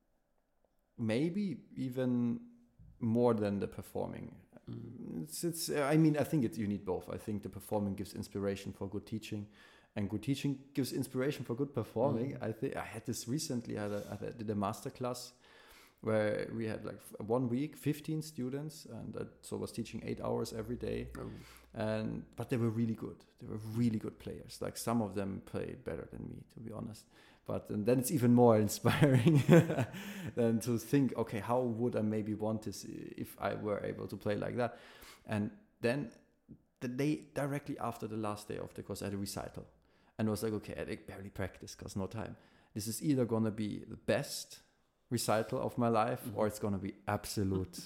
maybe even more than the performing. I mean, I think you need both. I think the performing gives inspiration for good teaching, and good teaching gives inspiration for good performing. I think I had this recently. I did a master class where we had like 1 week, 15 students, and so I was teaching 8 hours every day. But they were really good. They were really good players. Like, some of them played better than me, to be honest. And then it's even more inspiring than to think, okay, how would I maybe want this if I were able to play like that? And then the day directly after the last day of the course, I had a recital. And I was like, okay, I barely practice because no time. This is either going to be the best recital of my life, or it's going to be absolute,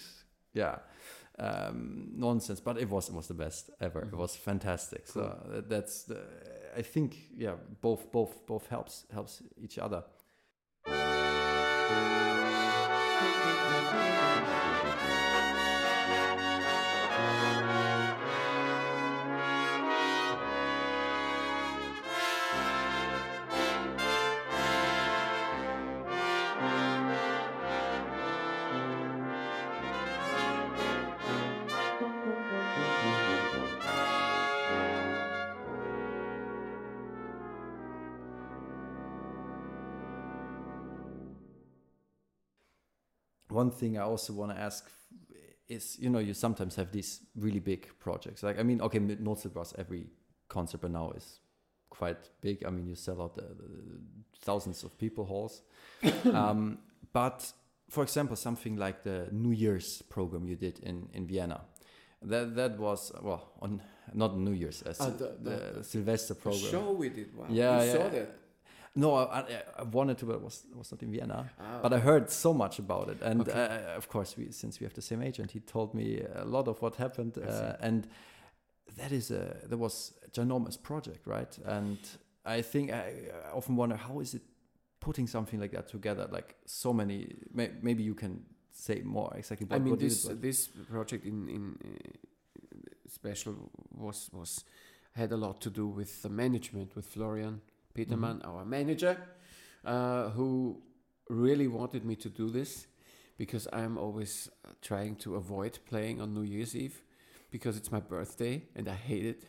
nonsense. But it was the best ever. It was fantastic. Cool. So that's I think, both helps each other. One thing I also want to ask is, you sometimes have these really big projects. Like, I mean, okay, Nozelbrass, every concert by now is quite big. I mean, you sell out the thousands of people halls. But, for example, something like the New Year's program you did in Vienna. That was, not New Year's, the Sylvester program. The show we did, wow. Yeah, you saw that. No, I wanted to, but it was not in Vienna. Ah, But I heard so much about it, and Okay. of course, since we have the same agent, he told me a lot of what happened, I see. and that was a ginormous project, right? And I think I often wonder, how is it putting something like that together? Like so many, maybe you can say more exactly. I mean, what you this did, this project in special was had a lot to do with the management, with Florian Petermann, our manager, who really wanted me to do this, because I'm always trying to avoid playing on New Year's Eve because it's my birthday and I hate it.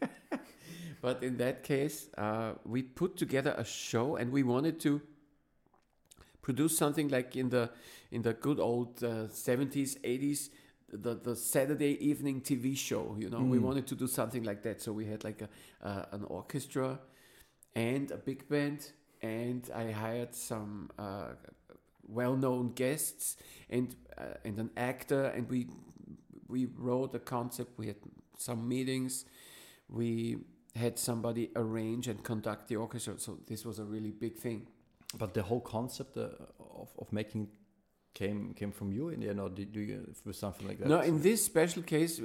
But in that case, we put together a show, and we wanted to produce something like in the good old 70s, 80s, the Saturday evening TV show. You know, we wanted to do something like that. So we had like an orchestra and a big band, and I hired some well-known guests and an actor, and we wrote a concept. We had some meetings. We had somebody arrange and conduct the orchestra. So this was a really big thing. But the whole concept of making came from you in the end, or do you with something like that? No, in this special case,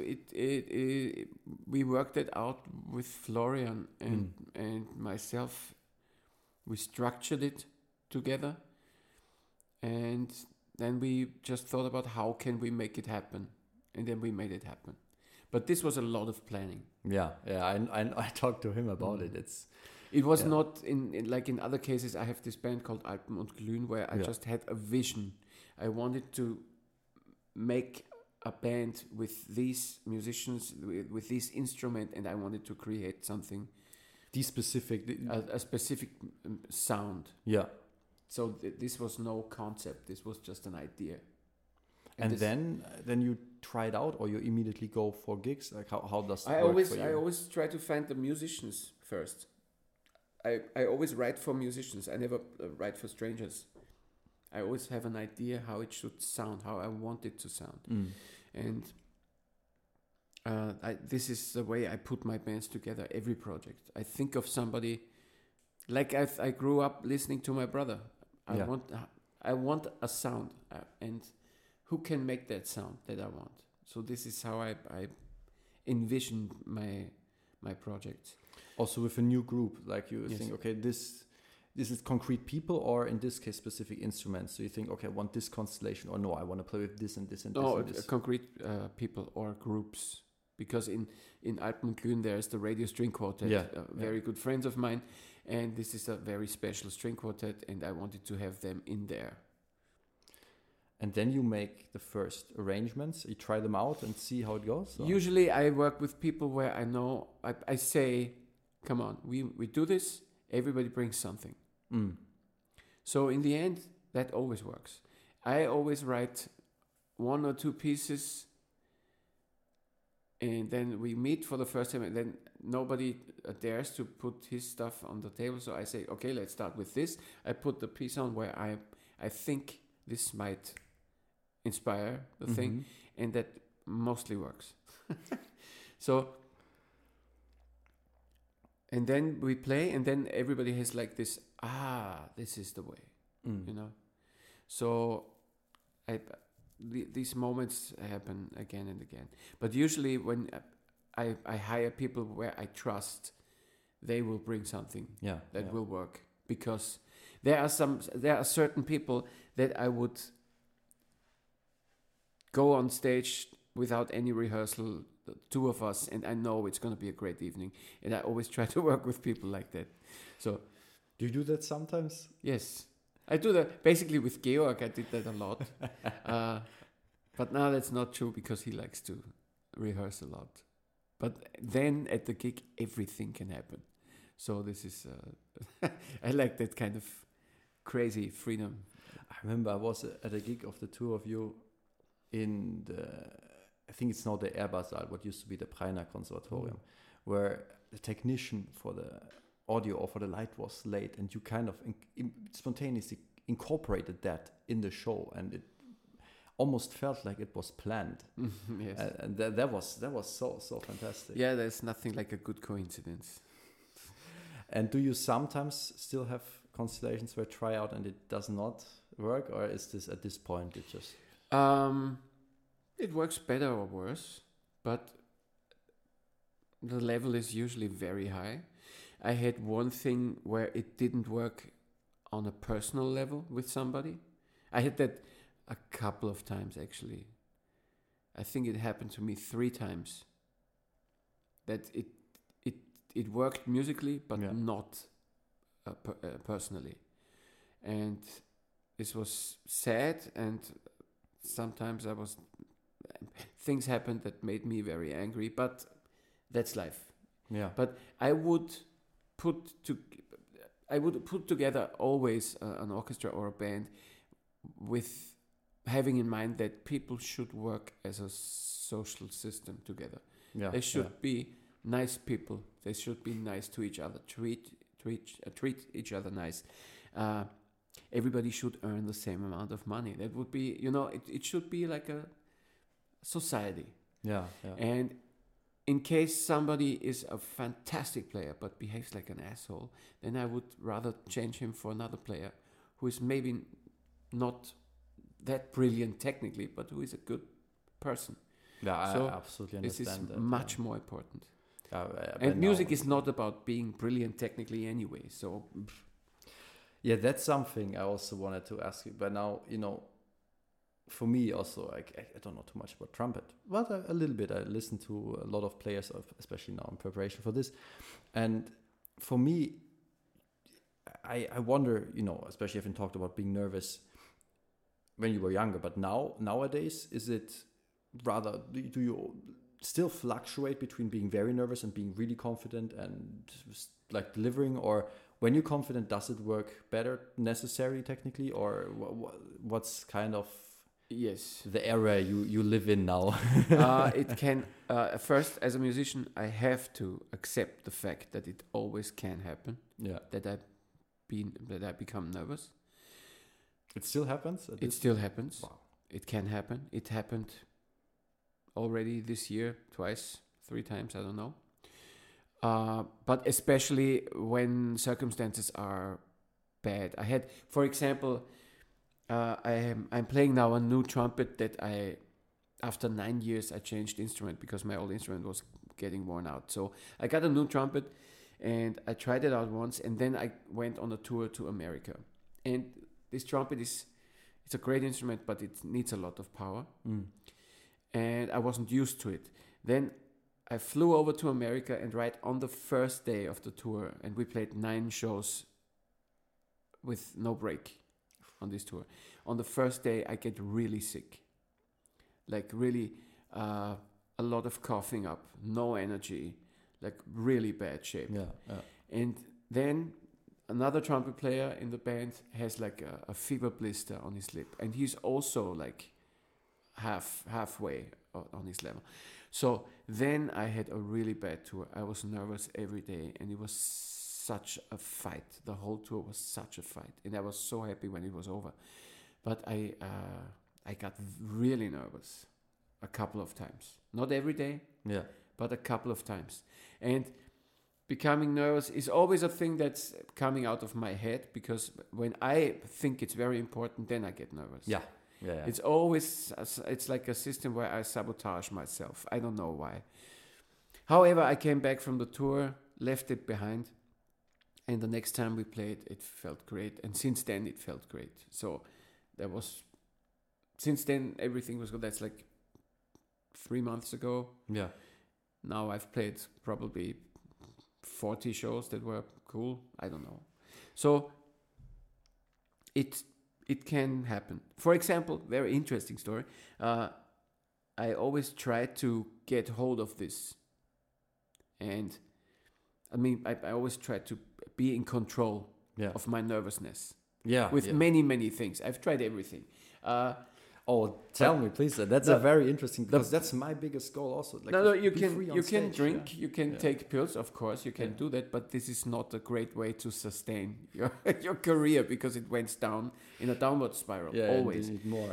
we worked it out with Florian and myself. We structured it together, and then we just thought about how can we make it happen, and then we made it happen. But this was a lot of planning. Yeah. I talked to him about it. It was not in like in other cases. I have this band called Alpen und Glühen, where I just had a vision. I wanted to make a band with these musicians, with this instrument, and I wanted to create something, these specific. a specific sound. Yeah. So this was no concept. This was just an idea. And this- then you try it out, or you immediately go for gigs. Like how does it I work always for you? I always try to find the musicians first. I always write for musicians. I never write for strangers. I always have an idea how it should sound, how I want it to sound, and this is the way I put my bands together. Every project, I think of somebody. Like I grew up listening to my brother. I want a sound, and who can make that sound that I want? So this is how I envision my projects. Also with a new group, like you Yes. think, okay, this is concrete people, or in this case specific instruments. So you think, okay, I want this constellation, or no, I want to play with this and this and this No, and this. concrete people or groups. Because in Alpen und Glühen there's the Radio String Quartet, very good friends of mine, and this is a very special string quartet, and I wanted to have them in there. And then you make the first arrangements. You try them out and see how it goes. or- Usually I work with people where I know, I say, come on, we do this, everybody brings something. So in the end, that always works. I always write one or two pieces, and then we meet for the first time, and then nobody dares to put his stuff on the table. So I say, okay, let's start with this. I put the piece on where I think this might inspire the thing, and that mostly works. So, and then we play, and then everybody has like this, this is the way, you know. So these moments happen again and again. But usually when I hire people where I trust, they will bring something that will work. Because there are certain people that I would go on stage without any rehearsal, the two of us, and I know it's going to be a great evening. And I always try to work with people like that. So, do you do that sometimes? Yes, I do that. Basically with Georg, I did that a lot. But now that's not true, because he likes to rehearse a lot. But then at the gig, everything can happen. So this is, I like that kind of crazy freedom. I remember I was at a gig of the two of you in I think it's now the Ehrbar-Saal, what used to be the Preiner Conservatorium, where the technician for the audio or for the light was late, and you kind of spontaneously incorporated that in the show, and it almost felt like it was planned. Yes. And that was so fantastic. Yeah, there's nothing like a good coincidence. And do you sometimes still have constellations where try out and it does not work, or is this at this point it just? It works better or worse, but the level is usually very high. I had one thing where it didn't work on a personal level with somebody. I had that a couple of times actually. I think it happened to me 3 times. That it worked musically, but not personally. And this was sad, and sometimes things happened that made me very angry, but that's life. Yeah. But I would put together always an orchestra or a band with having in mind that people should work as a social system together. Yeah. They should be nice people. They should be nice to each other. Treat each other nice. Everybody should earn the same amount of money. That would be, it should be like a society. Yeah. And in case somebody is a fantastic player but behaves like an asshole, then I would rather change him for another player who is maybe not that brilliant technically, but who is a good person. Yeah, so I absolutely this understand is that. much more important. But And music is not about being brilliant technically anyway. So yeah, that's something I also wanted to ask you. But now, for me also, I don't know too much about trumpet, but a little bit. I listen to a lot of players, especially now in preparation for this. And for me, I wonder, especially having talked about being nervous when you were younger, but nowadays, is it rather, do you still fluctuate between being very nervous and being really confident and like delivering, or when you're confident, does it work better necessarily technically, or what's kind of the era you live in now? It can first, as a musician, I have to accept the fact that it always can happen. Yeah, that I become nervous. It still happens. It still happens. Wow. It can happen. It happened already this year twice, 3 times. I don't know. But especially when circumstances are bad. I had, for example, I'm playing now a new trumpet that after 9 years, I changed instrument because my old instrument was getting worn out. So I got a new trumpet and I tried it out once, and then I went on a tour to America. And this trumpet it's a great instrument, but it needs a lot of power. And I wasn't used to it. Then I flew over to America, and right on the first day of the tour, and we played 9 shows with no break on this tour. On the first day, I get really sick. Like really a lot of coughing up, no energy, like really bad shape. Yeah. And then another trumpet player in the band has like a fever blister on his lip, and he's also like halfway on his level. So then I had a really bad tour. I was nervous every day, and it was such a fight. The whole tour was such a fight, and I was so happy when it was over. But I got really nervous a couple of times. Not every day, but a couple of times. And becoming nervous is always a thing that's coming out of my head, because when I think it's very important, then I get nervous. Yeah. It's always, it's like a system where I sabotage myself. I don't know why. However, I came back from the tour, left it behind, and the next time we played, it felt great. And since then, it felt great. So since then, everything was good. That's like 3 months ago. Yeah. Now I've played probably 40 shows that were cool. I don't know. So it can happen. For example, very interesting story. I always try to get hold of this. And I mean, I always try to be in control of my nervousness. Yeah. With many, many things. I've tried everything. Tell me, please. That's a very interesting, because that's my biggest goal also. Like, no, you can stage, drink, you can take pills, of course, you can do that, but this is not a great way to sustain your career, because it went down in a downward spiral, always. You need more.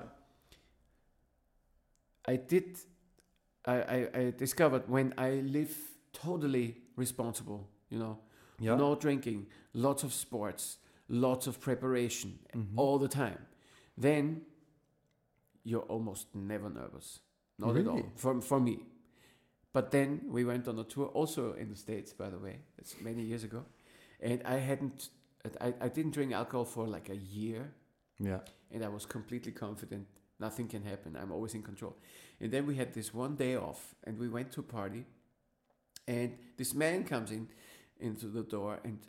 I discovered when I live totally responsible, no drinking, lots of sports, lots of preparation all the time. Then you're almost never nervous. Not at all, for me. But then we went on a tour, also in the States, by the way. It's many years ago. And I didn't drink alcohol for like a year. Yeah. And I was completely confident nothing can happen. I'm always in control. And then we had this one day off, and we went to a party. And this man comes into the door, and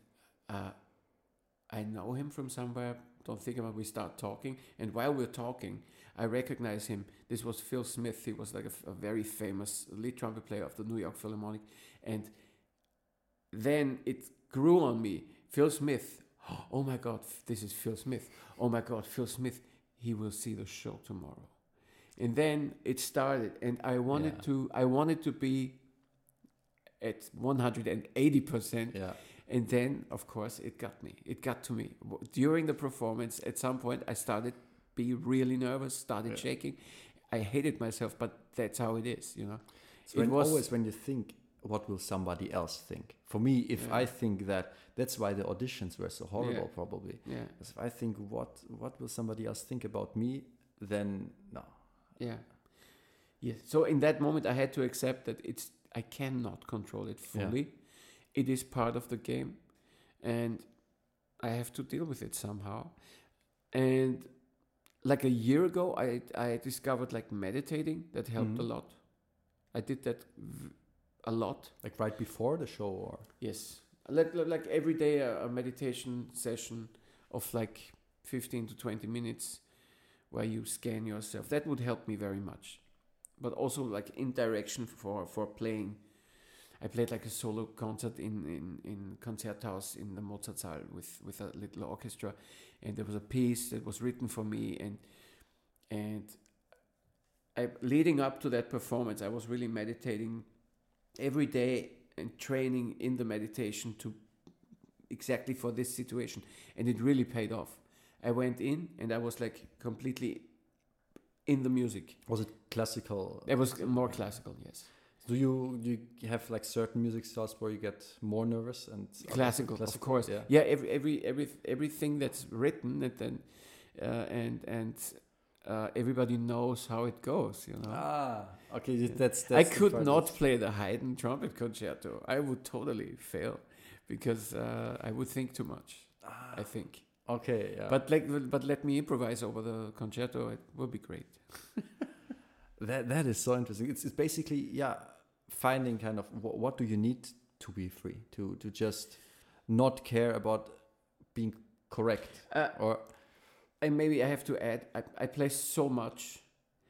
I know him from somewhere. Don't think about it. We start talking, and while we're talking, I recognize him. This was Phil Smith. He was like a very famous lead trumpet player of the New York Philharmonic. And then it grew on me. Phil Smith. Oh my God, this is Phil Smith. Oh my God, Phil Smith. He will see the show tomorrow. And then it started, and I wanted to be at 180%. Yeah. And then, of course, it got me. It got to me. During the performance, at some point, I started be really nervous, started shaking. I hated myself, but that's how it is, you know. So always when you think, what will somebody else think? For me, if I think that's why the auditions were so horrible, probably. Yeah. Because if I think, what will somebody else think about me, then no. Yeah. Yes. So in that moment, I had to accept that I cannot control it fully. Yeah. It is part of the game, and I have to deal with it somehow. And like a year ago, I discovered like meditating. That helped a lot. I did that a lot. Like right before the show, or? Yes. Like every day a meditation session of like 15 to 20 minutes where you scan yourself. That would help me very much. But also like in direction for playing. I played like a solo concert in Konzerthaus in the Mozartsaal with a little orchestra, and there was a piece that was written for me, and leading up to that performance, I was really meditating every day and training in the meditation to exactly for this situation, and it really paid off. I went in and I was like completely in the music. Was it classical? It was more classical, yes. Do you have like certain music styles where you get more nervous and classical, of course? Yeah. Everything that's written and everybody knows how it goes, you know. Okay, that's I could not play the Haydn trumpet concerto. I would totally fail because I would think too much. I think. Okay, yeah. But let me improvise over the concerto. It will be great. That is so interesting. It's basically finding kind of what do you need to be free, to just not care about being correct or. And maybe I have to add, I play so much.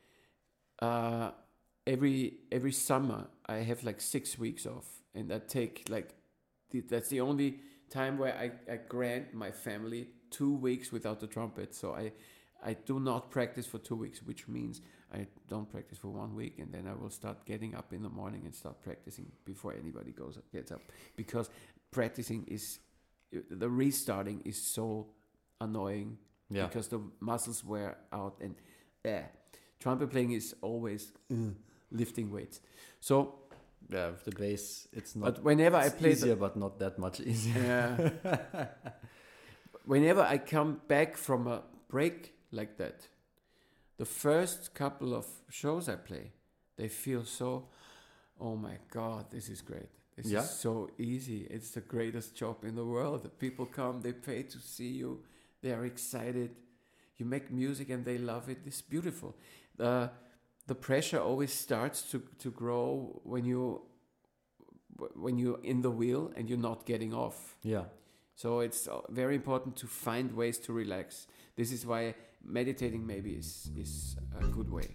Every summer I have like 6 weeks off, and I take like that's the only time where I grant my family 2 weeks without the trumpet. So I do not practice for 2 weeks, which means I don't practice for 1 week, and then I will start getting up in the morning and start practicing before anybody gets up, because practicing the restarting is so annoying. Yeah. Because the muscles wear out, and trumpet playing is always lifting weights. So with the bass, it's not. But whenever I play, easier, but not that much easier. Yeah. Whenever I come back from a break like that, the first couple of shows I play, they feel so. Oh my God, this is great. This is so easy. It's the greatest job in the world. The people come, they pay to see you. They are excited. You make music and they love it. It's beautiful. The pressure always starts to grow when you're in the wheel and you're not getting off. Yeah. So it's very important to find ways to relax. This is why meditating maybe is a good way.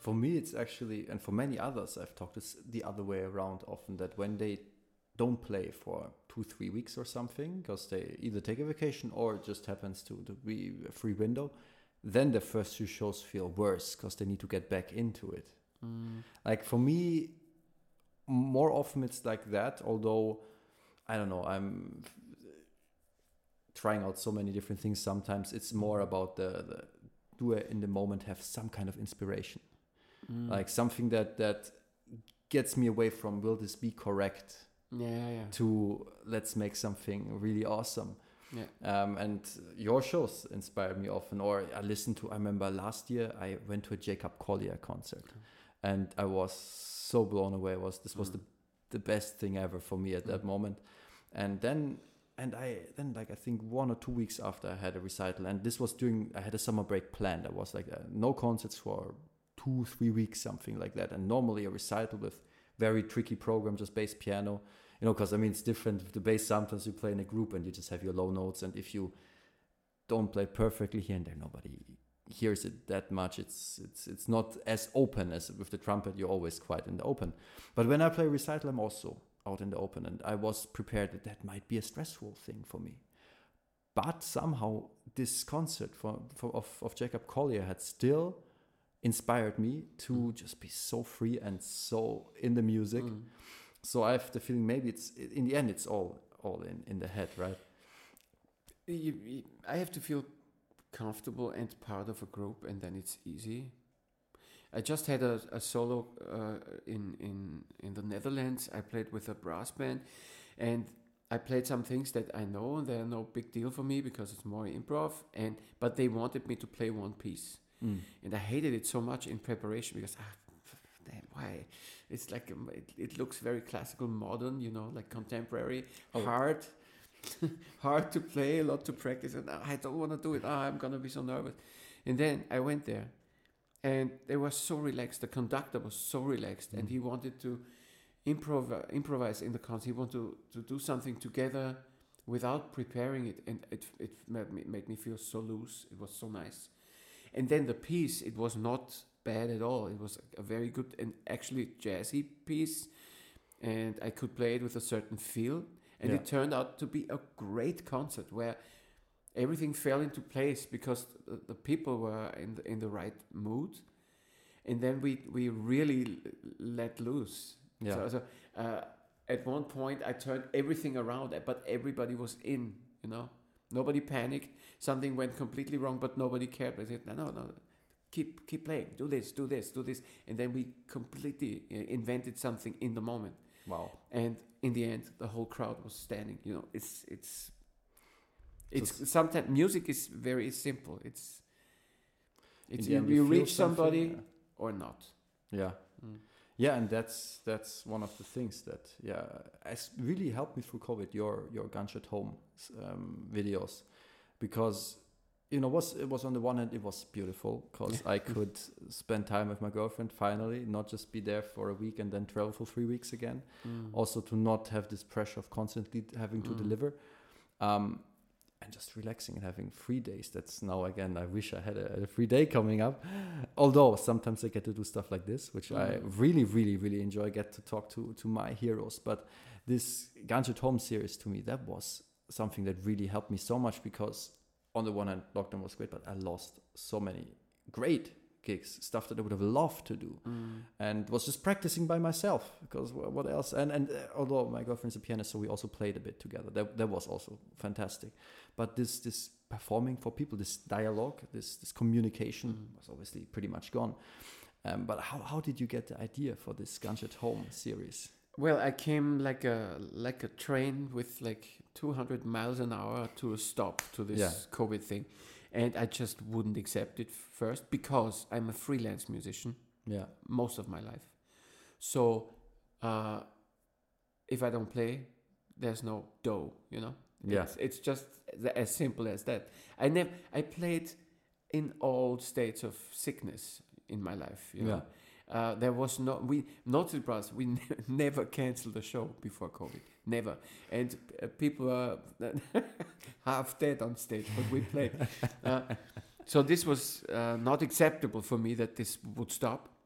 for me, it's actually, and for many others, I've talked this the other way around often, that when they don't play for 2-3 weeks or something, because they either take a vacation or it just happens to be a free window, then the first two shows feel worse because they need to get back into it. Like for me, more often it's like that, although I don't know, I'm trying out so many different things. Sometimes it's more about the do I in the moment have some kind of inspiration, like something that gets me away from will this be correct, to let's make something really awesome. And your shows inspired me often, or I remember last year I went to a Jacob Collier concert, and I was so blown away. This was the best thing ever for me at that moment. And then like I think 1 or 2 weeks after, I had a recital, and this was I had a summer break planned. I was like no concerts for 2-3 weeks, something like that. And normally a recital with very tricky program, just bass piano, because I mean it's different with the bass. Sometimes you play in a group and you just have your low notes, and if you don't play perfectly here and there, nobody hears it that much. It's not as open as with the trumpet. You're always quite in the open. But when I play recital, I'm also out in the open, and I was prepared that might be a stressful thing for me. But somehow this concert of Jacob Collier had still inspired me to just be so free and so in the music. So I have the feeling maybe in the end it's all in the head, right? I have to feel comfortable and part of a group, and then it's easy. I just had a solo in the Netherlands. I played with a brass band, and I played some things that I know, and they're no big deal for me because it's more improv. But they wanted me to play one piece, and I hated it so much in preparation because damn, why? It's like it looks very classical, modern, like contemporary, hard to play, a lot to practice, and I don't want to do it. I'm gonna be so nervous. And then I went there. And they were so relaxed. The conductor was so relaxed, and he wanted to improvise in the concert. He wanted to do something together without preparing it, and it made me feel so loose. It was so nice. And then the piece, it was not bad at all. It was a very good and actually jazzy piece, and I could play it with a certain feel. And it turned out to be a great concert where everything fell into place because the people were in the right mood, and then we really let loose. So at one point I turned everything around, but everybody was in. Nobody panicked. Something went completely wrong, but nobody cared. I said, no, keep playing. Do this, and then we completely invented something in the moment. Wow! And in the end, the whole crowd was standing. It's sometimes music is very simple. It's you reach somebody or not. Yeah, and that's one of the things that has really helped me through COVID. Your Gunshot Home videos, because it was on the one hand it was beautiful because I could spend time with my girlfriend finally, not just be there for a week and then travel for 3 weeks again. Also to not have this pressure of constantly having to deliver. And just relaxing and having 3 days. That's now again, I wish I had a free day coming up. Although sometimes I get to do stuff like this, which I really, really, really enjoy. I get to talk to my heroes. But this Gunshot Home series to me, that was something that really helped me so much because on the one hand, lockdown was great, but I lost so many great gigs, stuff that I would have loved to do, and was just practicing by myself because what else? And although my girlfriend's a pianist, so we also played a bit together. That was also fantastic. But this performing for people, this dialogue, this communication was obviously pretty much gone. But how did you get the idea for this Gunshot Home series? Well, I came like a train with like 200 miles an hour to a stop to this COVID thing. And I just wouldn't accept it first because I'm a freelance musician most of my life. So if I don't play, there's no dough, It's just as simple as that. I played in all states of sickness in my life, There was not surprised. We never canceled a show before COVID, never. And people were half dead on stage, but we played. So this was not acceptable for me that this would stop.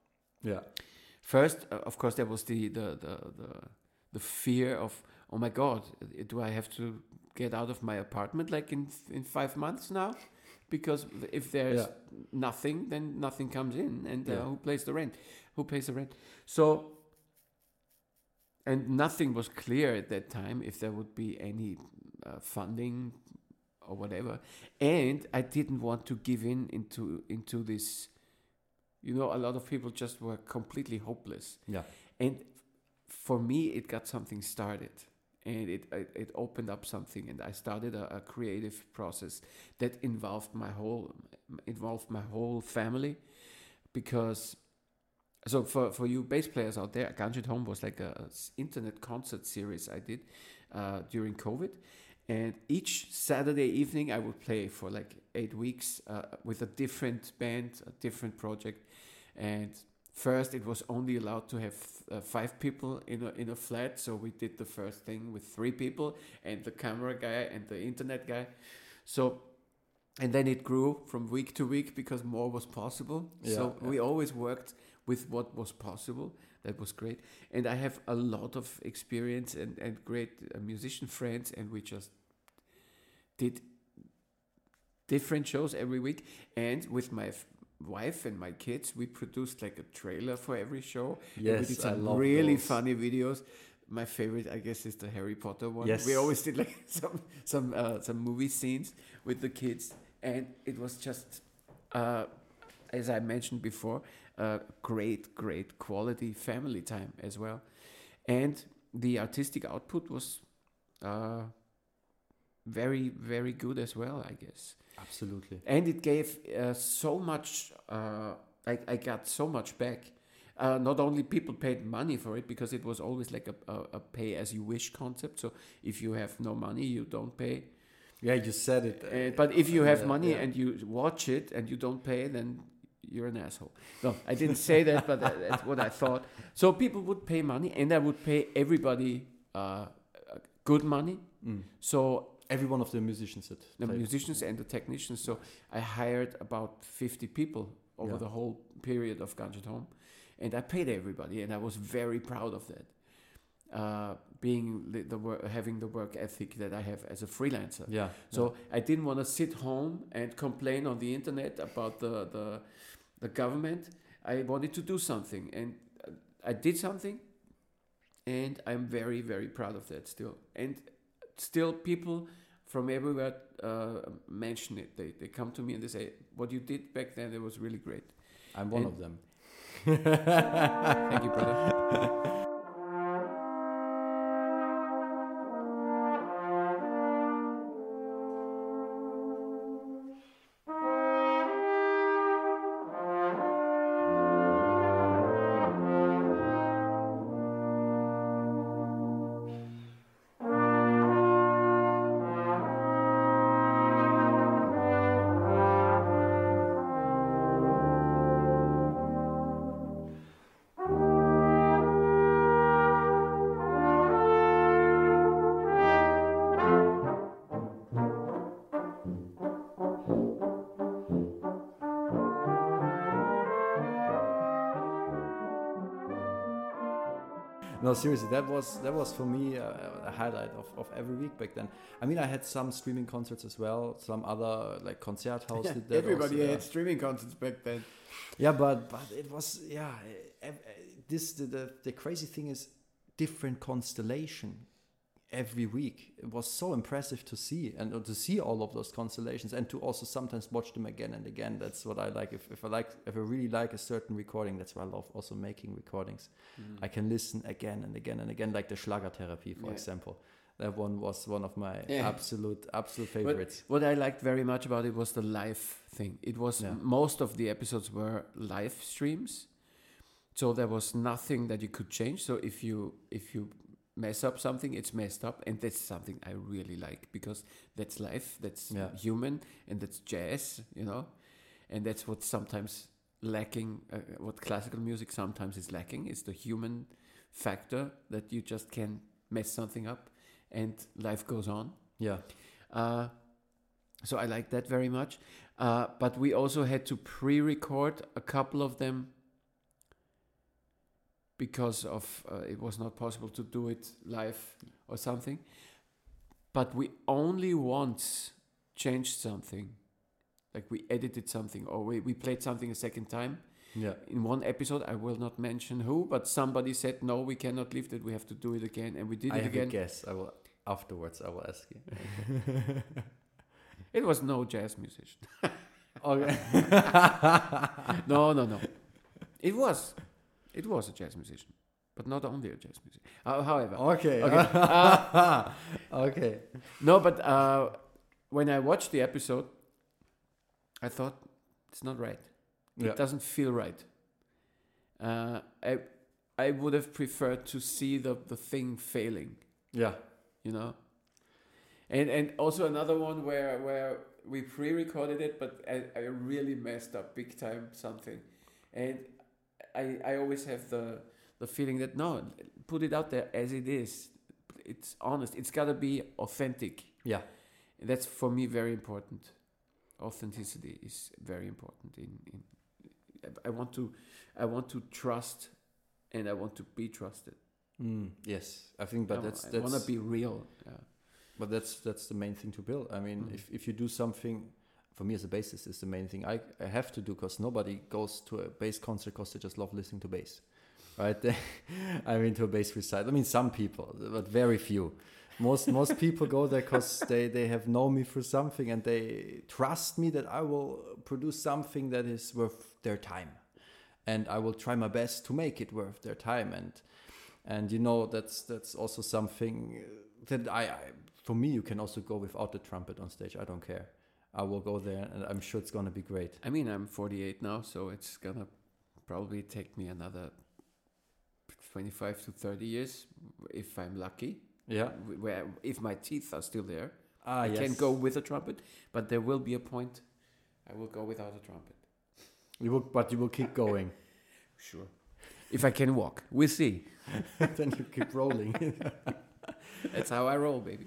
Yeah. First, of course, there was the fear of, oh my God, do I have to get out of my apartment like in 5 months now? Because if there's nothing, then nothing comes in, and who pays the rent? Who pays the rent? So, and nothing was clear at that time if there would be any funding or whatever. And I didn't want to give in into this. You know, a lot of people just were completely hopeless. Yeah. And for me, it got something started, and it opened up something, and I started a creative process that involved my whole family, because. So for you bass players out there, Guns at Home was like a internet concert series I did during COVID, and each Saturday evening I would play for like 8 weeks with a different band, a different project. And first it was only allowed to have 5 people in a flat, so we did the first thing with 3 people and the camera guy and the internet guy. So. And then it grew from week to week because more was possible. We always worked with what was possible. That was great. And I have a lot of experience and great musician friends, and we just did different shows every week. And with my wife and my kids, we produced like a trailer for every show. Yes, and we did some really funny videos. My favorite, I guess, is the Harry Potter one. Yes. We always did like some movie scenes with the kids. And it was just, as I mentioned before, great quality family time as well. And the artistic output was very, very good as well, I guess. Absolutely. And it gave so much, I got so much back. Not only people paid money for it, because it was always like a pay-as-you-wish concept. So if you have no money, you don't pay. Yeah, you said it. But if you have money and you watch it and you don't pay, then you're an asshole. No, I didn't say that, but that's what I thought. So people would pay money, and I would pay everybody good money. So every one of the musicians musicians and the technicians. So I hired about 50 people over the whole period of Guns at Home, and I paid everybody, and I was very proud of that. Having the work ethic that I have as a freelancer. So I didn't want to sit home and complain on the internet about the government. I wanted to do something, and I did something, and I'm very, very proud of that still. And still people from everywhere mention it. They come to me and they say, what you did back then, it was really great. I'm one of them. Thank you, brother. No, seriously, that was for me a highlight of every week back then. I mean, I had some streaming concerts as well. Some other like Konzerthaus did that. Everybody also, had streaming concerts back then. Yeah, but it was the crazy thing is different constellation every week. It was so impressive to see, and to see all of those constellations, and to also sometimes watch them again and again. That's what I like. If I really like a certain recording, that's why I love also making recordings. I can listen again and again and again, like the Schlagertherapie, for example. That one was one of my absolute favorites. What I liked very much about it was the live thing. It was most of the episodes were live streams, so there was nothing that you could change. So if you mess up something, it's messed up, and that's something I really like, because that's life, that's human, and that's jazz, you know, and that's what sometimes lacking. What classical music sometimes is lacking is the human factor, that you just can mess something up, and life goes on. So I like that very much. But we also had to pre-record a couple of them because of it was not possible to do it live or something. But we only once changed something, like we edited something or we played something a second time. Yeah. In one episode, I will not mention who, but somebody said, no, we cannot leave that, we have to do it again. And we did I it have again. a guess. Afterwards, I will ask you. It was no jazz musician. Okay. No. It was a jazz musician, but not only a jazz musician. However. Okay. Okay. Okay. No, but when I watched the episode, I thought, it's not right. It doesn't feel right. I would have preferred to see the thing failing, Yeah. you know. And also another one where we pre-recorded it, but I really messed up big time something. And I always have the feeling that, no, put it out there as it is. It's honest. It's got to be authentic. Yeah. That's for me very important. Authenticity is very important. I want to trust, and I want to be trusted. Yes, I think, but that's I want to be real. Yeah. But that's the main thing to build. I mean, if you do something, for me as a bassist, is the main thing I have to do, because nobody goes to a bass concert because they just love listening to bass, right? I mean, to a bass recital. I mean, some people, but very few. Most people go there because they have known me for something, and they trust me that I will produce something that is worth their time, and I will try my best to make it worth their time. And you know, that's also something that I for me, you can also go without the trumpet on stage. I don't care. I will go there, and I'm sure it's gonna be great. I mean, I'm 48 now, so it's gonna probably take me another 25 to 30 years if I'm lucky. Yeah. Where if my teeth are still there, I can go with a trumpet, but there will be a point I will go without a trumpet. But you will keep going. Sure. If I can walk, we'll see. Then you keep rolling. That's how I roll, baby.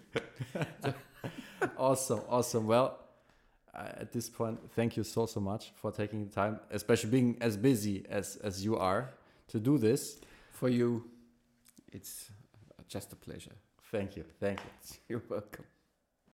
Awesome. Well, at this point, thank you so much for taking the time, especially being as busy as you are, to do this. For you, it's just a pleasure. Thank you. You're welcome.